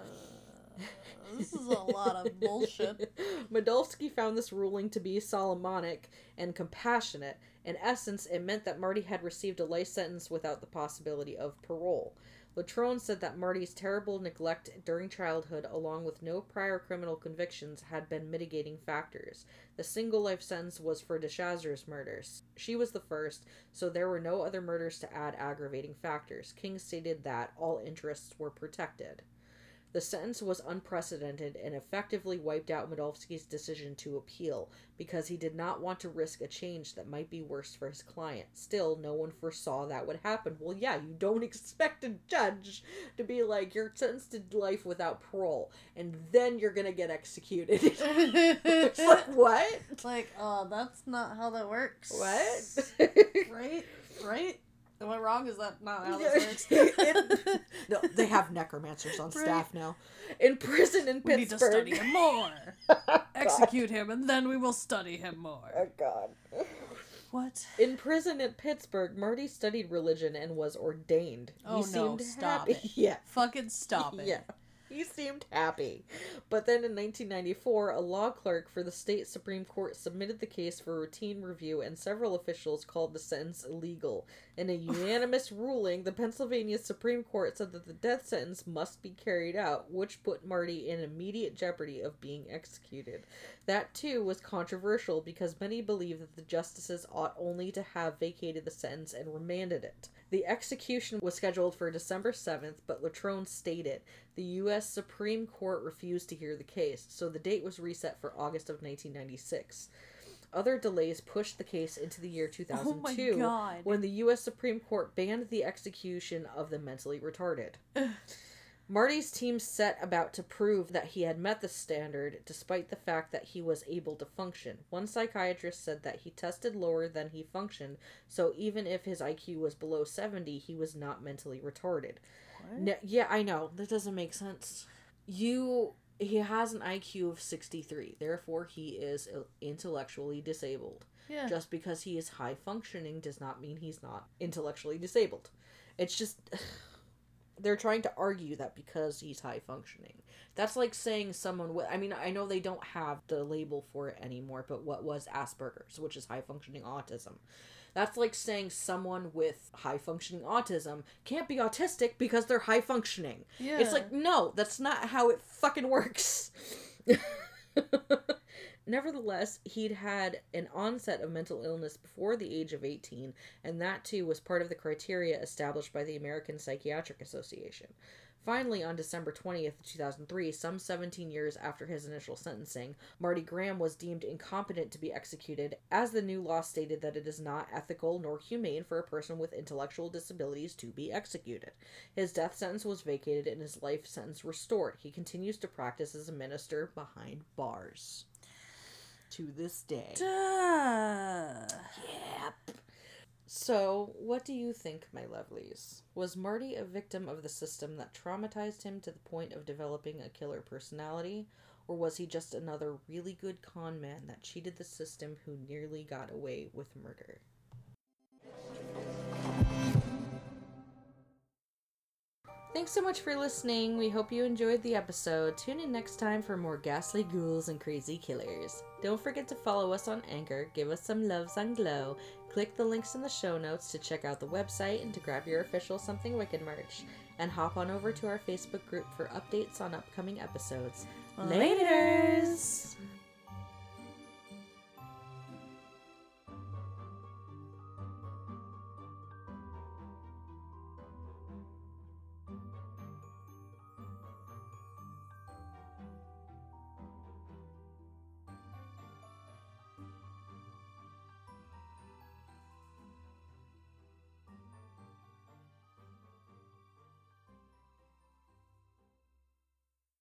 This is a lot of bullshit. Modolsky found this ruling to be Solomonic and compassionate. In essence, it meant that Marty had received a life sentence without the possibility of parole. Latrone said that Marty's terrible neglect during childhood, along with no prior criminal convictions, had been mitigating factors. The single life sentence was for DeShazer's murders. She was the first, so there were no other murders to add aggravating factors. King stated that all interests were protected. The sentence was unprecedented and effectively wiped out Modolsky's decision to appeal, because he did not want to risk a change that might be worse for his client. Still, no one foresaw that would happen. Well, yeah, you don't expect a judge to be like, you're sentenced to life without parole, and then you're gonna get executed. It's like, what? Like, uh, that's not how that works. What? Right? Right? Am I wrong? Is that not how this works? it, no, they have necromancers on right. staff now. In prison in we Pittsburgh. We need to study him more. Execute him, and then we will study him more. Oh, God. What? In prison at Pittsburgh, Marty studied religion and was ordained. Oh, he no. Seemed Stop happy. it. Yeah. Fucking stop it. Yeah. He seemed happy. But then in nineteen ninety-four, a law clerk for the state Supreme Court submitted the case for routine review, and several officials called the sentence illegal. In a unanimous ruling, the Pennsylvania Supreme Court said that the death sentence must be carried out, which put Marty in immediate jeopardy of being executed. That, too, was controversial because many believed that the justices ought only to have vacated the sentence and remanded it. The execution was scheduled for December seventh, but Latrone stayed. The U S Supreme Court refused to hear the case, so the date was reset for August of nineteen ninety-six. Other delays pushed the case into the year two thousand two, oh my God. when the U S Supreme Court banned the execution of the mentally retarded. Marty's team set about to prove that he had met the standard, despite the fact that he was able to function. One psychiatrist said that he tested lower than he functioned, so even if his I Q was below seventy, he was not mentally retarded. What? No, yeah, I know. That doesn't make sense. You... He has an I Q of sixty-three, therefore he is intellectually disabled. Yeah. Just because he is high functioning does not mean he's not intellectually disabled. It's just... They're trying to argue that because he's high functioning. That's like saying someone with... I mean, I know they don't have the label for it anymore, but what was Asperger's, which is high functioning autism. That's like saying someone with high functioning autism can't be autistic because they're high functioning. Yeah. It's like, no, that's not how it fucking works. Nevertheless, he'd had an onset of mental illness before the age of eighteen, and that too was part of the criteria established by the American Psychiatric Association. Finally, on December twentieth, two thousand three, some seventeen years after his initial sentencing, Marty Graham was deemed incompetent to be executed, as the new law stated that it is not ethical nor humane for a person with intellectual disabilities to be executed. His death sentence was vacated and his life sentence restored. He continues to practice as a minister behind bars. To this day. Duh. Yep. So, what do you think, my lovelies? Was Marty a victim of the system that traumatized him to the point of developing a killer personality? Or was he just another really good con man that cheated the system who nearly got away with murder? Thanks so much for listening. We hope you enjoyed the episode. Tune in next time for more ghastly ghouls and crazy killers. Don't forget to follow us on Anchor, give us some loves on Glow, click the links in the show notes to check out the website and to grab your official Something Wicked merch, and hop on over to our Facebook group for updates on upcoming episodes. Laters!